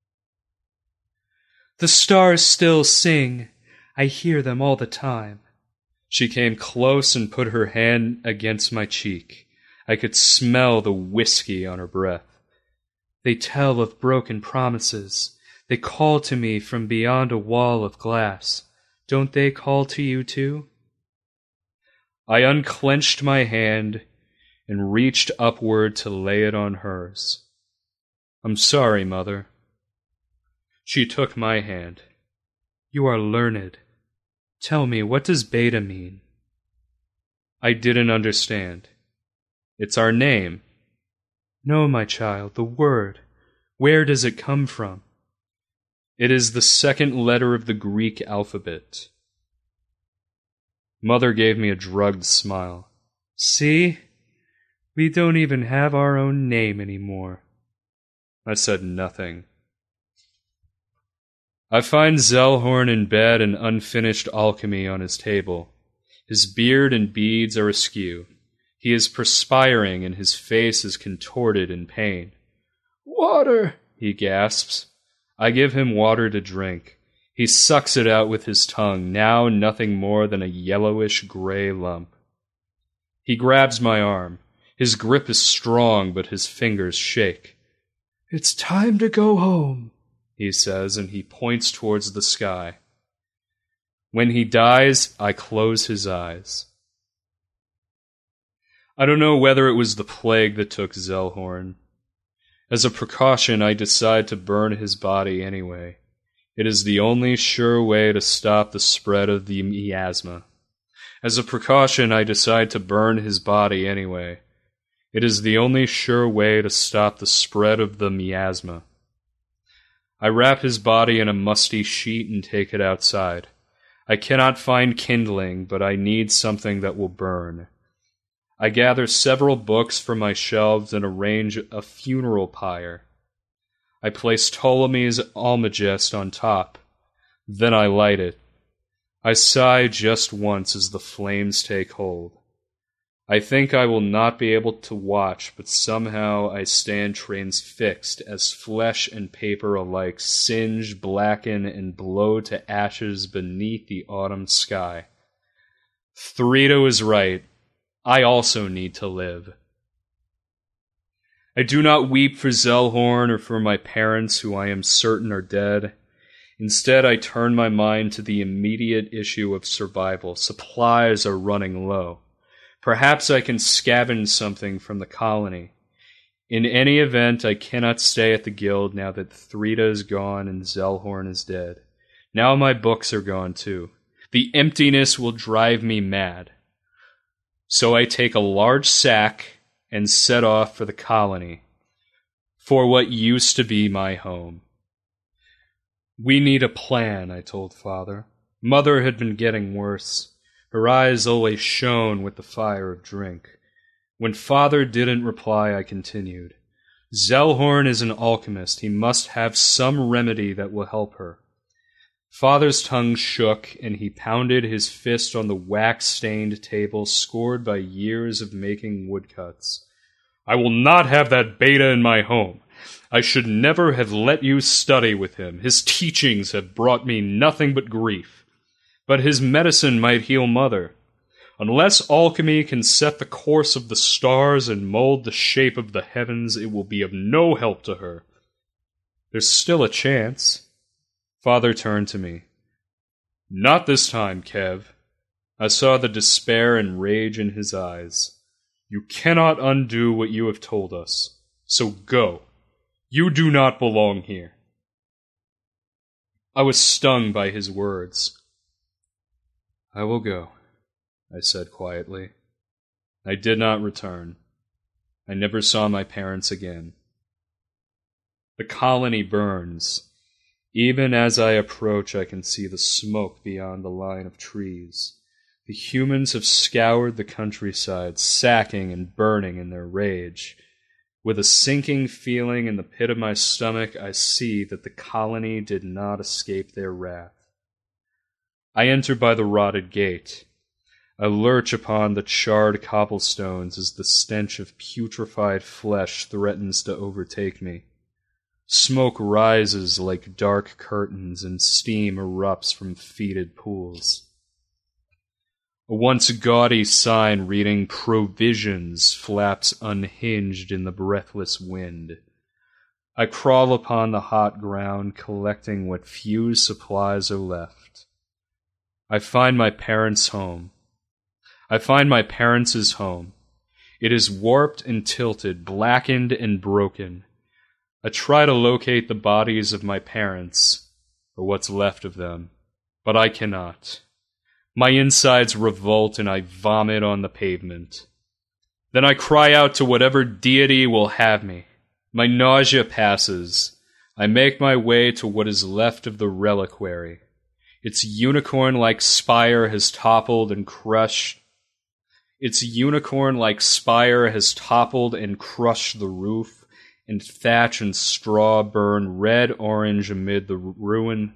"The stars still sing. I hear them all the time." She came close and put her hand against my cheek. I could smell the whiskey on her breath. "They tell of broken promises. They call to me from beyond a wall of glass. Don't they call to you too?" I unclenched my hand and reached upward to lay it on hers. "I'm sorry, Mother." She took my hand. "You are learned. Tell me, what does beta mean?" I didn't understand. "It's our name." "No, my child, the word. Where does it come from?" "It is the second letter of the Greek alphabet." Mother gave me a drugged smile. "See? We don't even have our own name anymore." I said nothing. I find Zellhorn in bed, an unfinished alchemy on his table. His beard and beads are askew. He is perspiring and his face is contorted in pain. "Water," he gasps. I give him water to drink. He sucks it out with his tongue, now nothing more than a yellowish-gray lump. He grabs my arm. His grip is strong, but his fingers shake. "It's time to go home," he says, and he points towards the sky. When he dies, I close his eyes. I don't know whether it was the plague that took Zellhorn. As a precaution, I decide to burn his body anyway. It is the only sure way to stop the spread of the miasma. As a precaution, I decide to burn his body anyway. It is the only sure way to stop the spread of the miasma. I wrap his body in a musty sheet and take it outside. I cannot find kindling, but I need something that will burn. I gather several books from my shelves and arrange a funeral pyre. I place Ptolemy's Almagest on top. Then I light it. I sigh just once as the flames take hold. I think I will not be able to watch, but somehow I stand transfixed as flesh and paper alike singe, blacken, and blow to ashes beneath the autumn sky. Thredo is right. I also need to live. I do not weep for Zellhorn or for my parents, who I am certain are dead. Instead, I turn my mind to the immediate issue of survival. Supplies are running low. Perhaps I can scavenge something from the colony. In any event, I cannot stay at the guild now that Thrida is gone and Zellhorn is dead. Now my books are gone too. The emptiness will drive me mad. So I take a large sack and set off for the colony, for what used to be my home. "We need a plan," I told Father. Mother had been getting worse. Her eyes always shone with the fire of drink. When Father didn't reply, I continued. "Zellhorn is an alchemist. He must have some remedy that will help her." Father's tongue shook, and he pounded his fist on the wax-stained table scored by years of making woodcuts. I will not have that Beta in my home. I should never have let you study with him. His teachings have brought me nothing but grief. But his medicine might heal Mother. Unless alchemy can set the course of the stars and mold the shape of the heavens, it will be of no help to her. There's still a chance. Father turned to me. Not this time, Kev. I saw the despair and rage in his eyes. You cannot undo what you have told us. So go. You do not belong here. I was stung by his words. I will go, I said quietly. I did not return. I never saw my parents again. The colony burns. Even as I approach, I can see the smoke beyond the line of trees. The humans have scoured the countryside, sacking and burning in their rage. With a sinking feeling in the pit of my stomach, I see that the colony did not escape their wrath. I enter by the rotted gate. I lurch upon the charred cobblestones as the stench of putrefied flesh threatens to overtake me. Smoke rises like dark curtains, and steam erupts from fetid pools. A once gaudy sign reading "Provisions" flaps unhinged in the breathless wind. I crawl upon the hot ground, collecting what few supplies are left. I find my parents' home. I find my parents' home. It is warped and tilted, blackened and broken. I try to locate the bodies of my parents, or what's left of them, but I cannot. My insides revolt and I vomit on the pavement. Then I cry out to whatever deity will have me. My nausea passes. I make my way to what is left of the reliquary. Its unicorn-like spire has toppled and crushed. Its unicorn-like spire has toppled and crushed the roof, and thatch and straw burn red-orange amid the ruined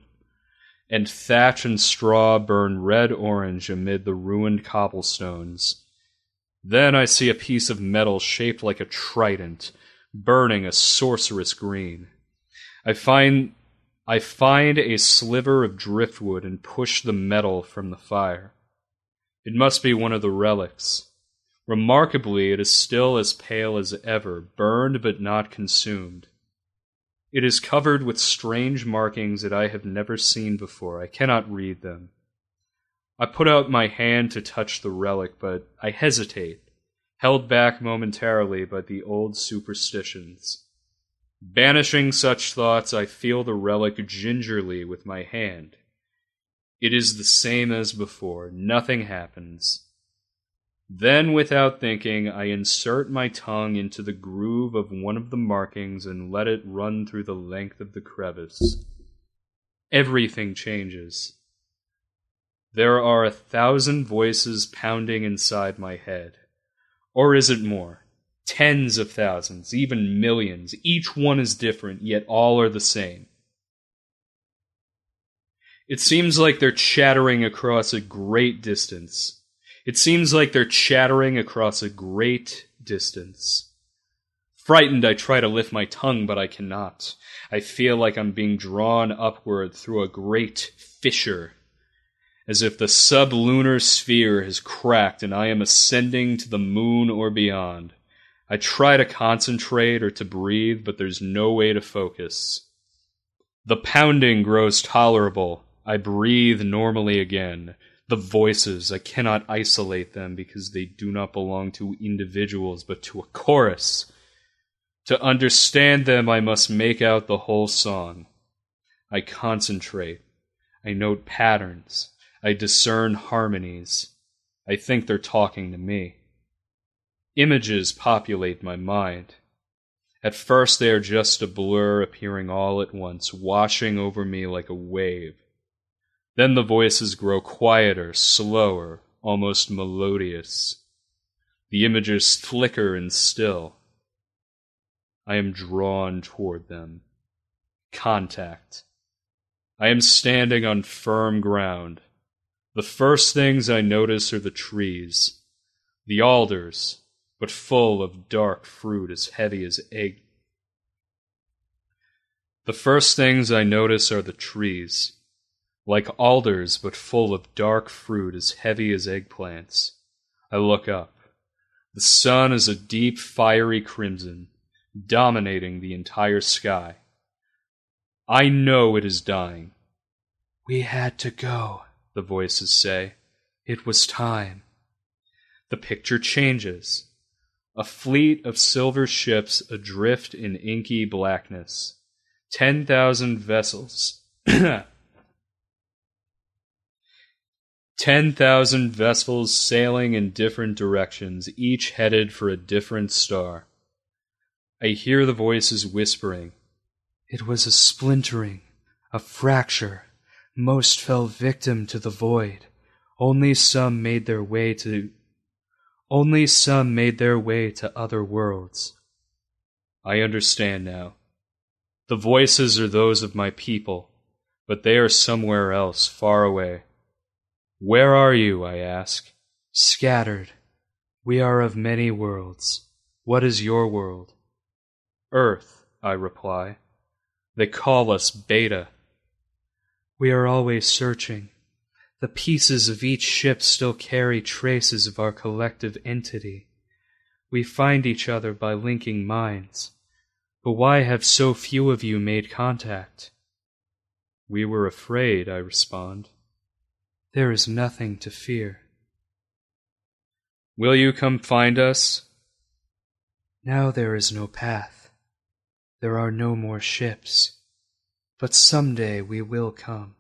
cobblestones. Then I see a piece of metal shaped like a trident, burning a sorcerous green. I find a sliver of driftwood and push the metal from the fire. It must be one of the relics. Remarkably, it is still as pale as ever, burned but not consumed. It is covered with strange markings that I have never seen before. I cannot read them. I put out my hand to touch the relic, but I hesitate, held back momentarily by the old superstitions. Banishing such thoughts, I feel the relic gingerly with my hand. It is the same as before. Nothing happens. Then, without thinking, I insert my tongue into the groove of one of the markings and let it run through the length of the crevice. Everything changes. There are 1,000 voices pounding inside my head. Or is it more? Tens of thousands, even millions. Each one is different, yet all are the same. It seems like they're chattering across a great distance. Frightened, I try to lift my tongue, but I cannot. I feel like I'm being drawn upward through a great fissure, as if the sublunar sphere has cracked and I am ascending to the moon or beyond. I try to concentrate or to breathe, but there's no way to focus. The pounding grows tolerable. I breathe normally again. The voices, I cannot isolate them because they do not belong to individuals, but to a chorus. To understand them, I must make out the whole song. I concentrate. I note patterns. I discern harmonies. I think they're talking to me. Images populate my mind. At first they are just a blur appearing all at once, washing over me like a wave. Then the voices grow quieter, slower, almost melodious. The images flicker and still. I am drawn toward them. Contact. I am standing on firm ground. The first things I notice are the trees, the alders, but full of dark fruit as heavy as egg. The first things I notice are the trees, like alders but full of dark fruit as heavy as eggplants. I look up. The sun is a deep, fiery crimson, dominating the entire sky. I know it is dying. "We had to go," the voices say. "It was time." The picture changes. A fleet of silver ships adrift in inky blackness. 10,000 vessels. 10,000 vessels sailing in different directions, each headed for a different star. I hear the voices whispering. "It was a splintering, a fracture. Most fell victim to the void. Only some made their way to other worlds." I understand now. The voices are those of my people, but they are somewhere else, far away. Where are you, I ask? "Scattered. We are of many worlds. What is your world?" "Earth," I reply. "They call us Beta." "We are always searching. The pieces of each ship still carry traces of our collective entity. We find each other by linking minds. But why have so few of you made contact?" "We were afraid," I respond. "There is nothing to fear." "Will you come find us?" "Now there is no path. There are no more ships. But someday we will come."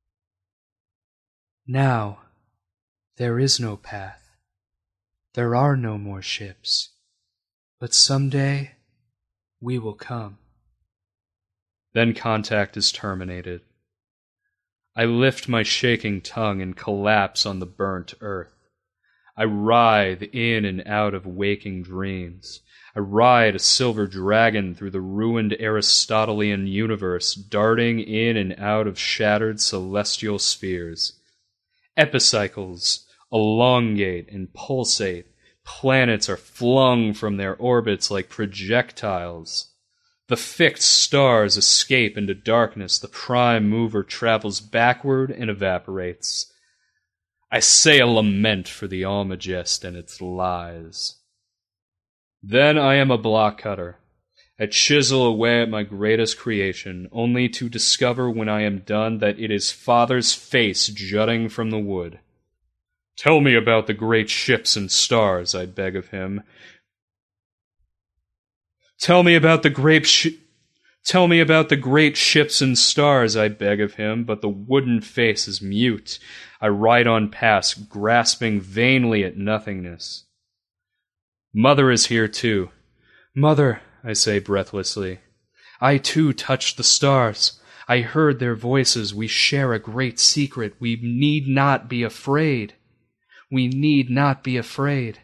"Now there is no path. There are no more ships. But someday we will come." Then contact is terminated. I lift my shaking tongue and collapse on the burnt earth. I writhe in and out of waking dreams. I ride a silver dragon through the ruined Aristotelian universe, darting in and out of shattered celestial spheres. Epicycles elongate and pulsate. Planets are flung from their orbits like projectiles. The fixed stars escape into darkness. The prime mover travels backward and evaporates. I say a lament for the Almagest and its lies. Then I am a block cutter. I chisel away at my greatest creation, only to discover when I am done that it is Father's face jutting from the wood. "Tell me about the great ships and stars," I beg of him. Tell me about the great ships and stars, I beg of him, but the wooden face is mute. I ride on past, grasping vainly at nothingness. Mother is here too. "Mother," I say breathlessly, "I too touched the stars. I heard their voices. We share a great secret. We need not be afraid. We need not be afraid."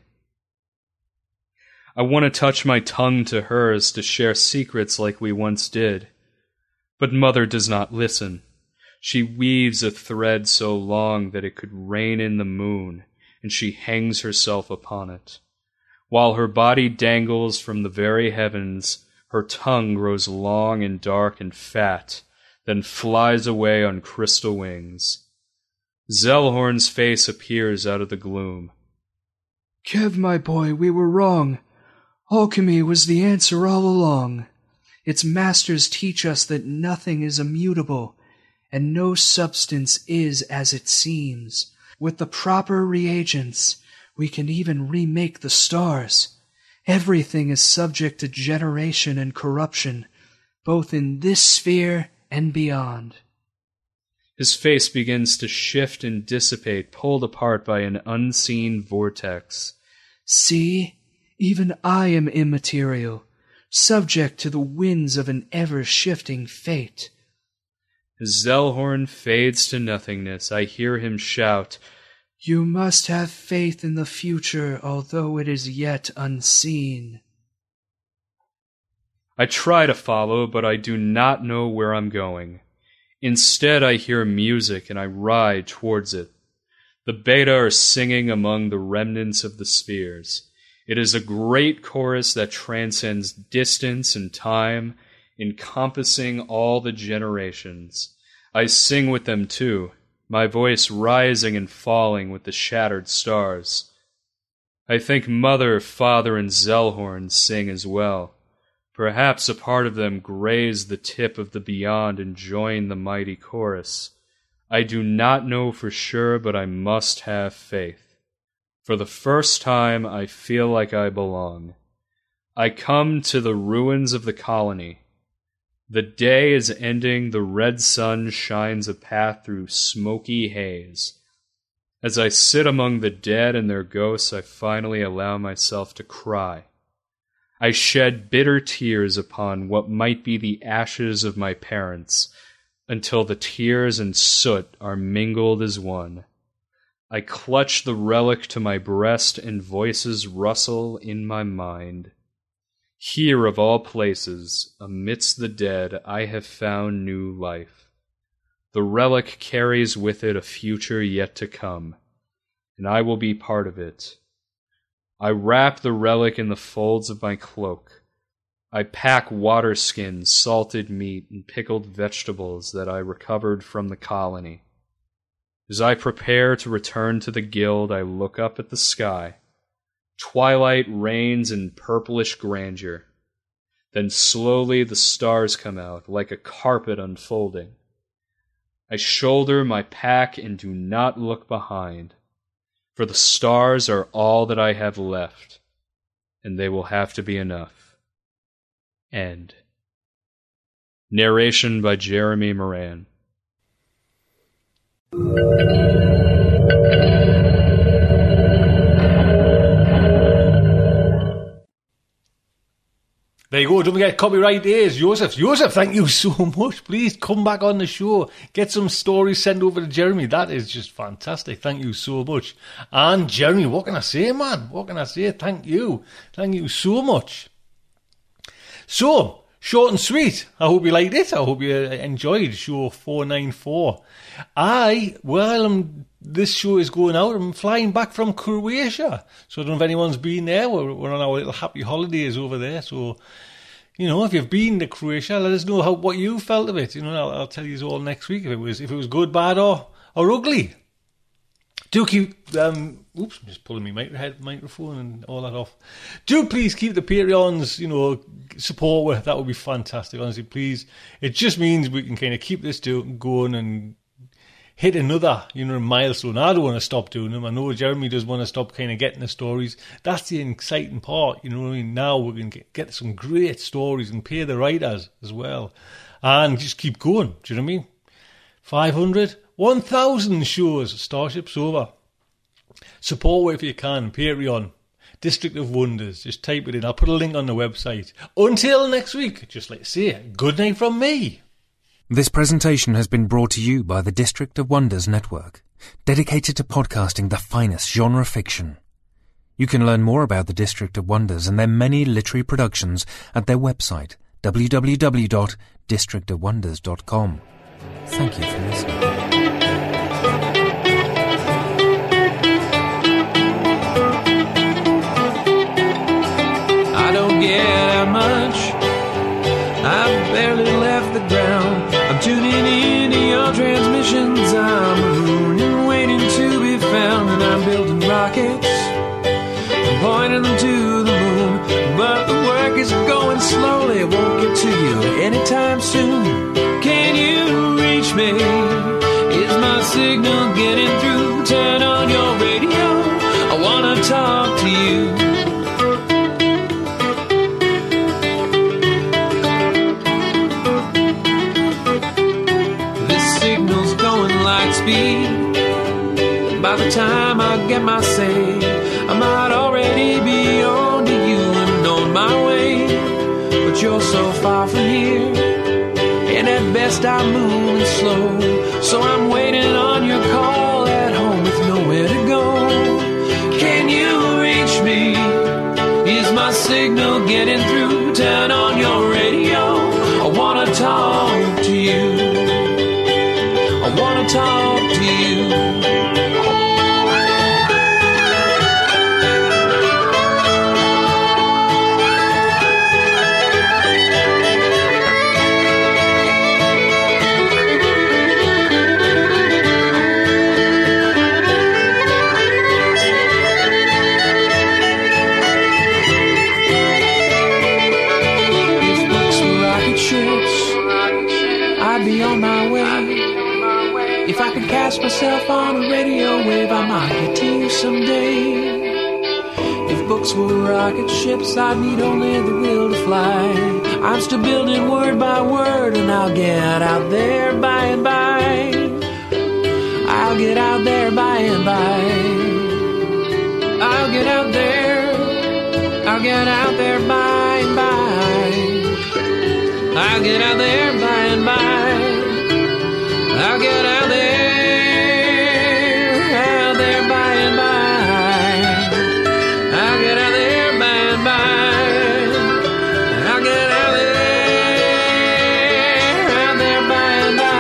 I want to touch my tongue to hers to share secrets like we once did. But Mother does not listen. She weaves a thread so long that it could rain in the moon, and she hangs herself upon it. While her body dangles from the very heavens, her tongue grows long and dark and fat, then flies away on crystal wings. Zellhorn's face appears out of the gloom. "Kev, my boy, we were wrong. Alchemy was the answer all along. Its masters teach us that nothing is immutable, and no substance is as it seems. With the proper reagents, we can even remake the stars. Everything is subject to generation and corruption, both in this sphere and beyond." His face begins to shift and dissipate, pulled apart by an unseen vortex. "See? Even I am immaterial, subject to the winds of an ever-shifting fate." As Zellhorn fades to nothingness, I hear him shout, "You must have faith in the future, although it is yet unseen." I try to follow, but I do not know where I'm going. Instead, I hear music and I ride towards it. The Beta are singing among the remnants of the spheres. It is a great chorus that transcends distance and time, encompassing all the generations. I sing with them too, my voice rising and falling with the shattered stars. I think Mother, Father, and Zellhorn sing as well. Perhaps a part of them graze the tip of the beyond and join the mighty chorus. I do not know for sure, but I must have faith. For the first time, I feel like I belong. I come to the ruins of the colony. The day is ending, the red sun shines a path through smoky haze. As I sit among the dead and their ghosts, I finally allow myself to cry. I shed bitter tears upon what might be the ashes of my parents, until the tears and soot are mingled as one. I clutch the relic to my breast and voices rustle in my mind. Here of all places, amidst the dead, I have found new life. The relic carries with it a future yet to come, and I will be part of it. I wrap the relic in the folds of my cloak. I pack water skins, salted meat, and pickled vegetables that I recovered from the colony. As I prepare to return to the guild, I look up at the sky. Twilight reigns in purplish grandeur. Then slowly the stars come out, like a carpet unfolding. I shoulder my pack and do not look behind, for the stars are all that I have left, and they will have to be enough. End. Narration by Jeremy Moran. There you go. Don't forget copyright days. Joseph, thank you so much. Please come back on the show. Get some stories sent over to Jeremy. That is just fantastic. Thank you so much. And Jeremy, what can I say, man? What can I say? Thank you. Thank you so much. So, short and sweet. I hope you liked it. I hope you enjoyed show 494. While this show is going out, I'm flying back from Croatia. So I don't know if anyone's been there. We're on our little happy holidays over there. So, if you've been to Croatia, let us know what you felt of it. I'll tell you all next week if it was good, bad, or ugly. Do keep I'm just pulling my microphone and all that off. Do please keep the Patreons, support with. That would be fantastic. Honestly, please. It just means we can kind of keep this going and hit another, milestone. I don't want to stop doing them. I know Jeremy does want to stop kind of getting the stories. That's the exciting part, Now we can get some great stories and pay the writers as well. And just keep going, do you know what I mean? 500, 1,000 shows, Starship's over. Support wherever you can, Patreon, District of Wonders, just type it in. I'll put a link on the website. Until next week, just like to say, good night from me. This presentation has been brought to you by the District of Wonders Network, dedicated to podcasting the finest genre fiction. You can learn more about the District of Wonders and their many literary productions at their website, www.districtofwonders.com. Thank you for listening. I don't get out much. I've barely left the ground. I'm tuning into your transmissions. I'm marooned and waiting to be found. And I'm building rockets, I'm pointing them to the moon. But the work is going slowly, it won't get to you anytime soon. Can you reach me? Is my signal getting through? Turn on your radio, I wanna talk to you. Speed. By the time I get my say, I might already be on to you and on my way. But you're so far from here, and at best I'm moving slow. So I'm waiting on your call at home with nowhere to go. Can you reach me? Is my signal getting through? Turn on your radio, I wanna talk to you. lost myself on a radio wave, I might get to you someday. If books were rocket ships, I'd need only the will to fly. I'm still building word by word, and I'll get out there by and by. I'll get out there by and by. I'll get out there. I'll get out there by and by. I'll get out there by and by. I'll get out there by and by. I'll get out there by and by. I'll get out there by and by.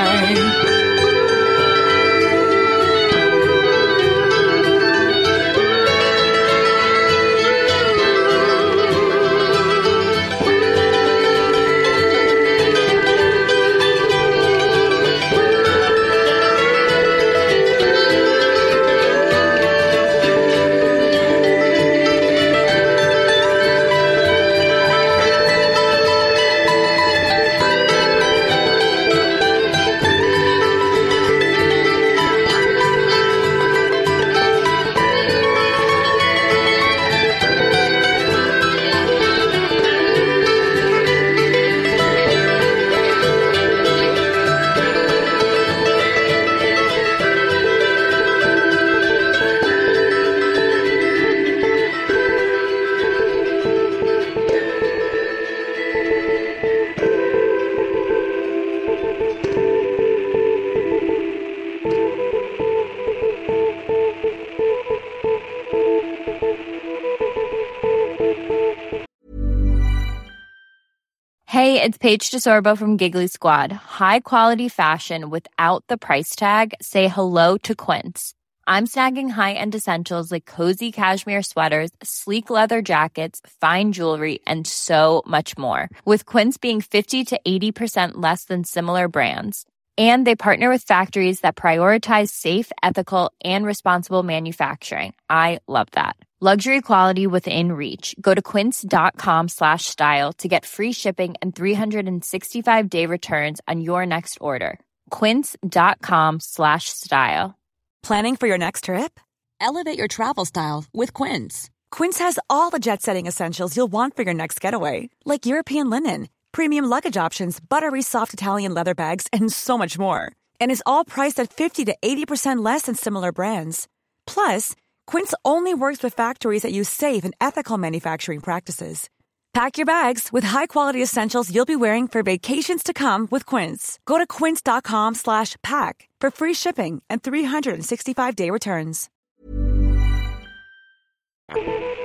Hey, it's Paige DeSorbo from Giggly Squad. High quality fashion without the price tag. Say hello to Quince. I'm snagging high-end essentials like cozy cashmere sweaters, sleek leather jackets, fine jewelry, and so much more. With Quince being 50 to 80% less than similar brands. And they partner with factories that prioritize safe, ethical, and responsible manufacturing. I love that. Luxury quality within reach. Go to quince.com/style to get free shipping and 365-day returns on your next order. Quince.com/style. Planning for your next trip? Elevate your travel style with Quince. Quince has all the jet-setting essentials you'll want for your next getaway, like European linen, premium luggage options, buttery soft Italian leather bags, and so much more. And is all priced at 50 to 80% less than similar brands. Plus, Quince only works with factories that use safe and ethical manufacturing practices. Pack your bags with high-quality essentials you'll be wearing for vacations to come with Quince. Go to quince.com/pack for free shipping and 365-day returns.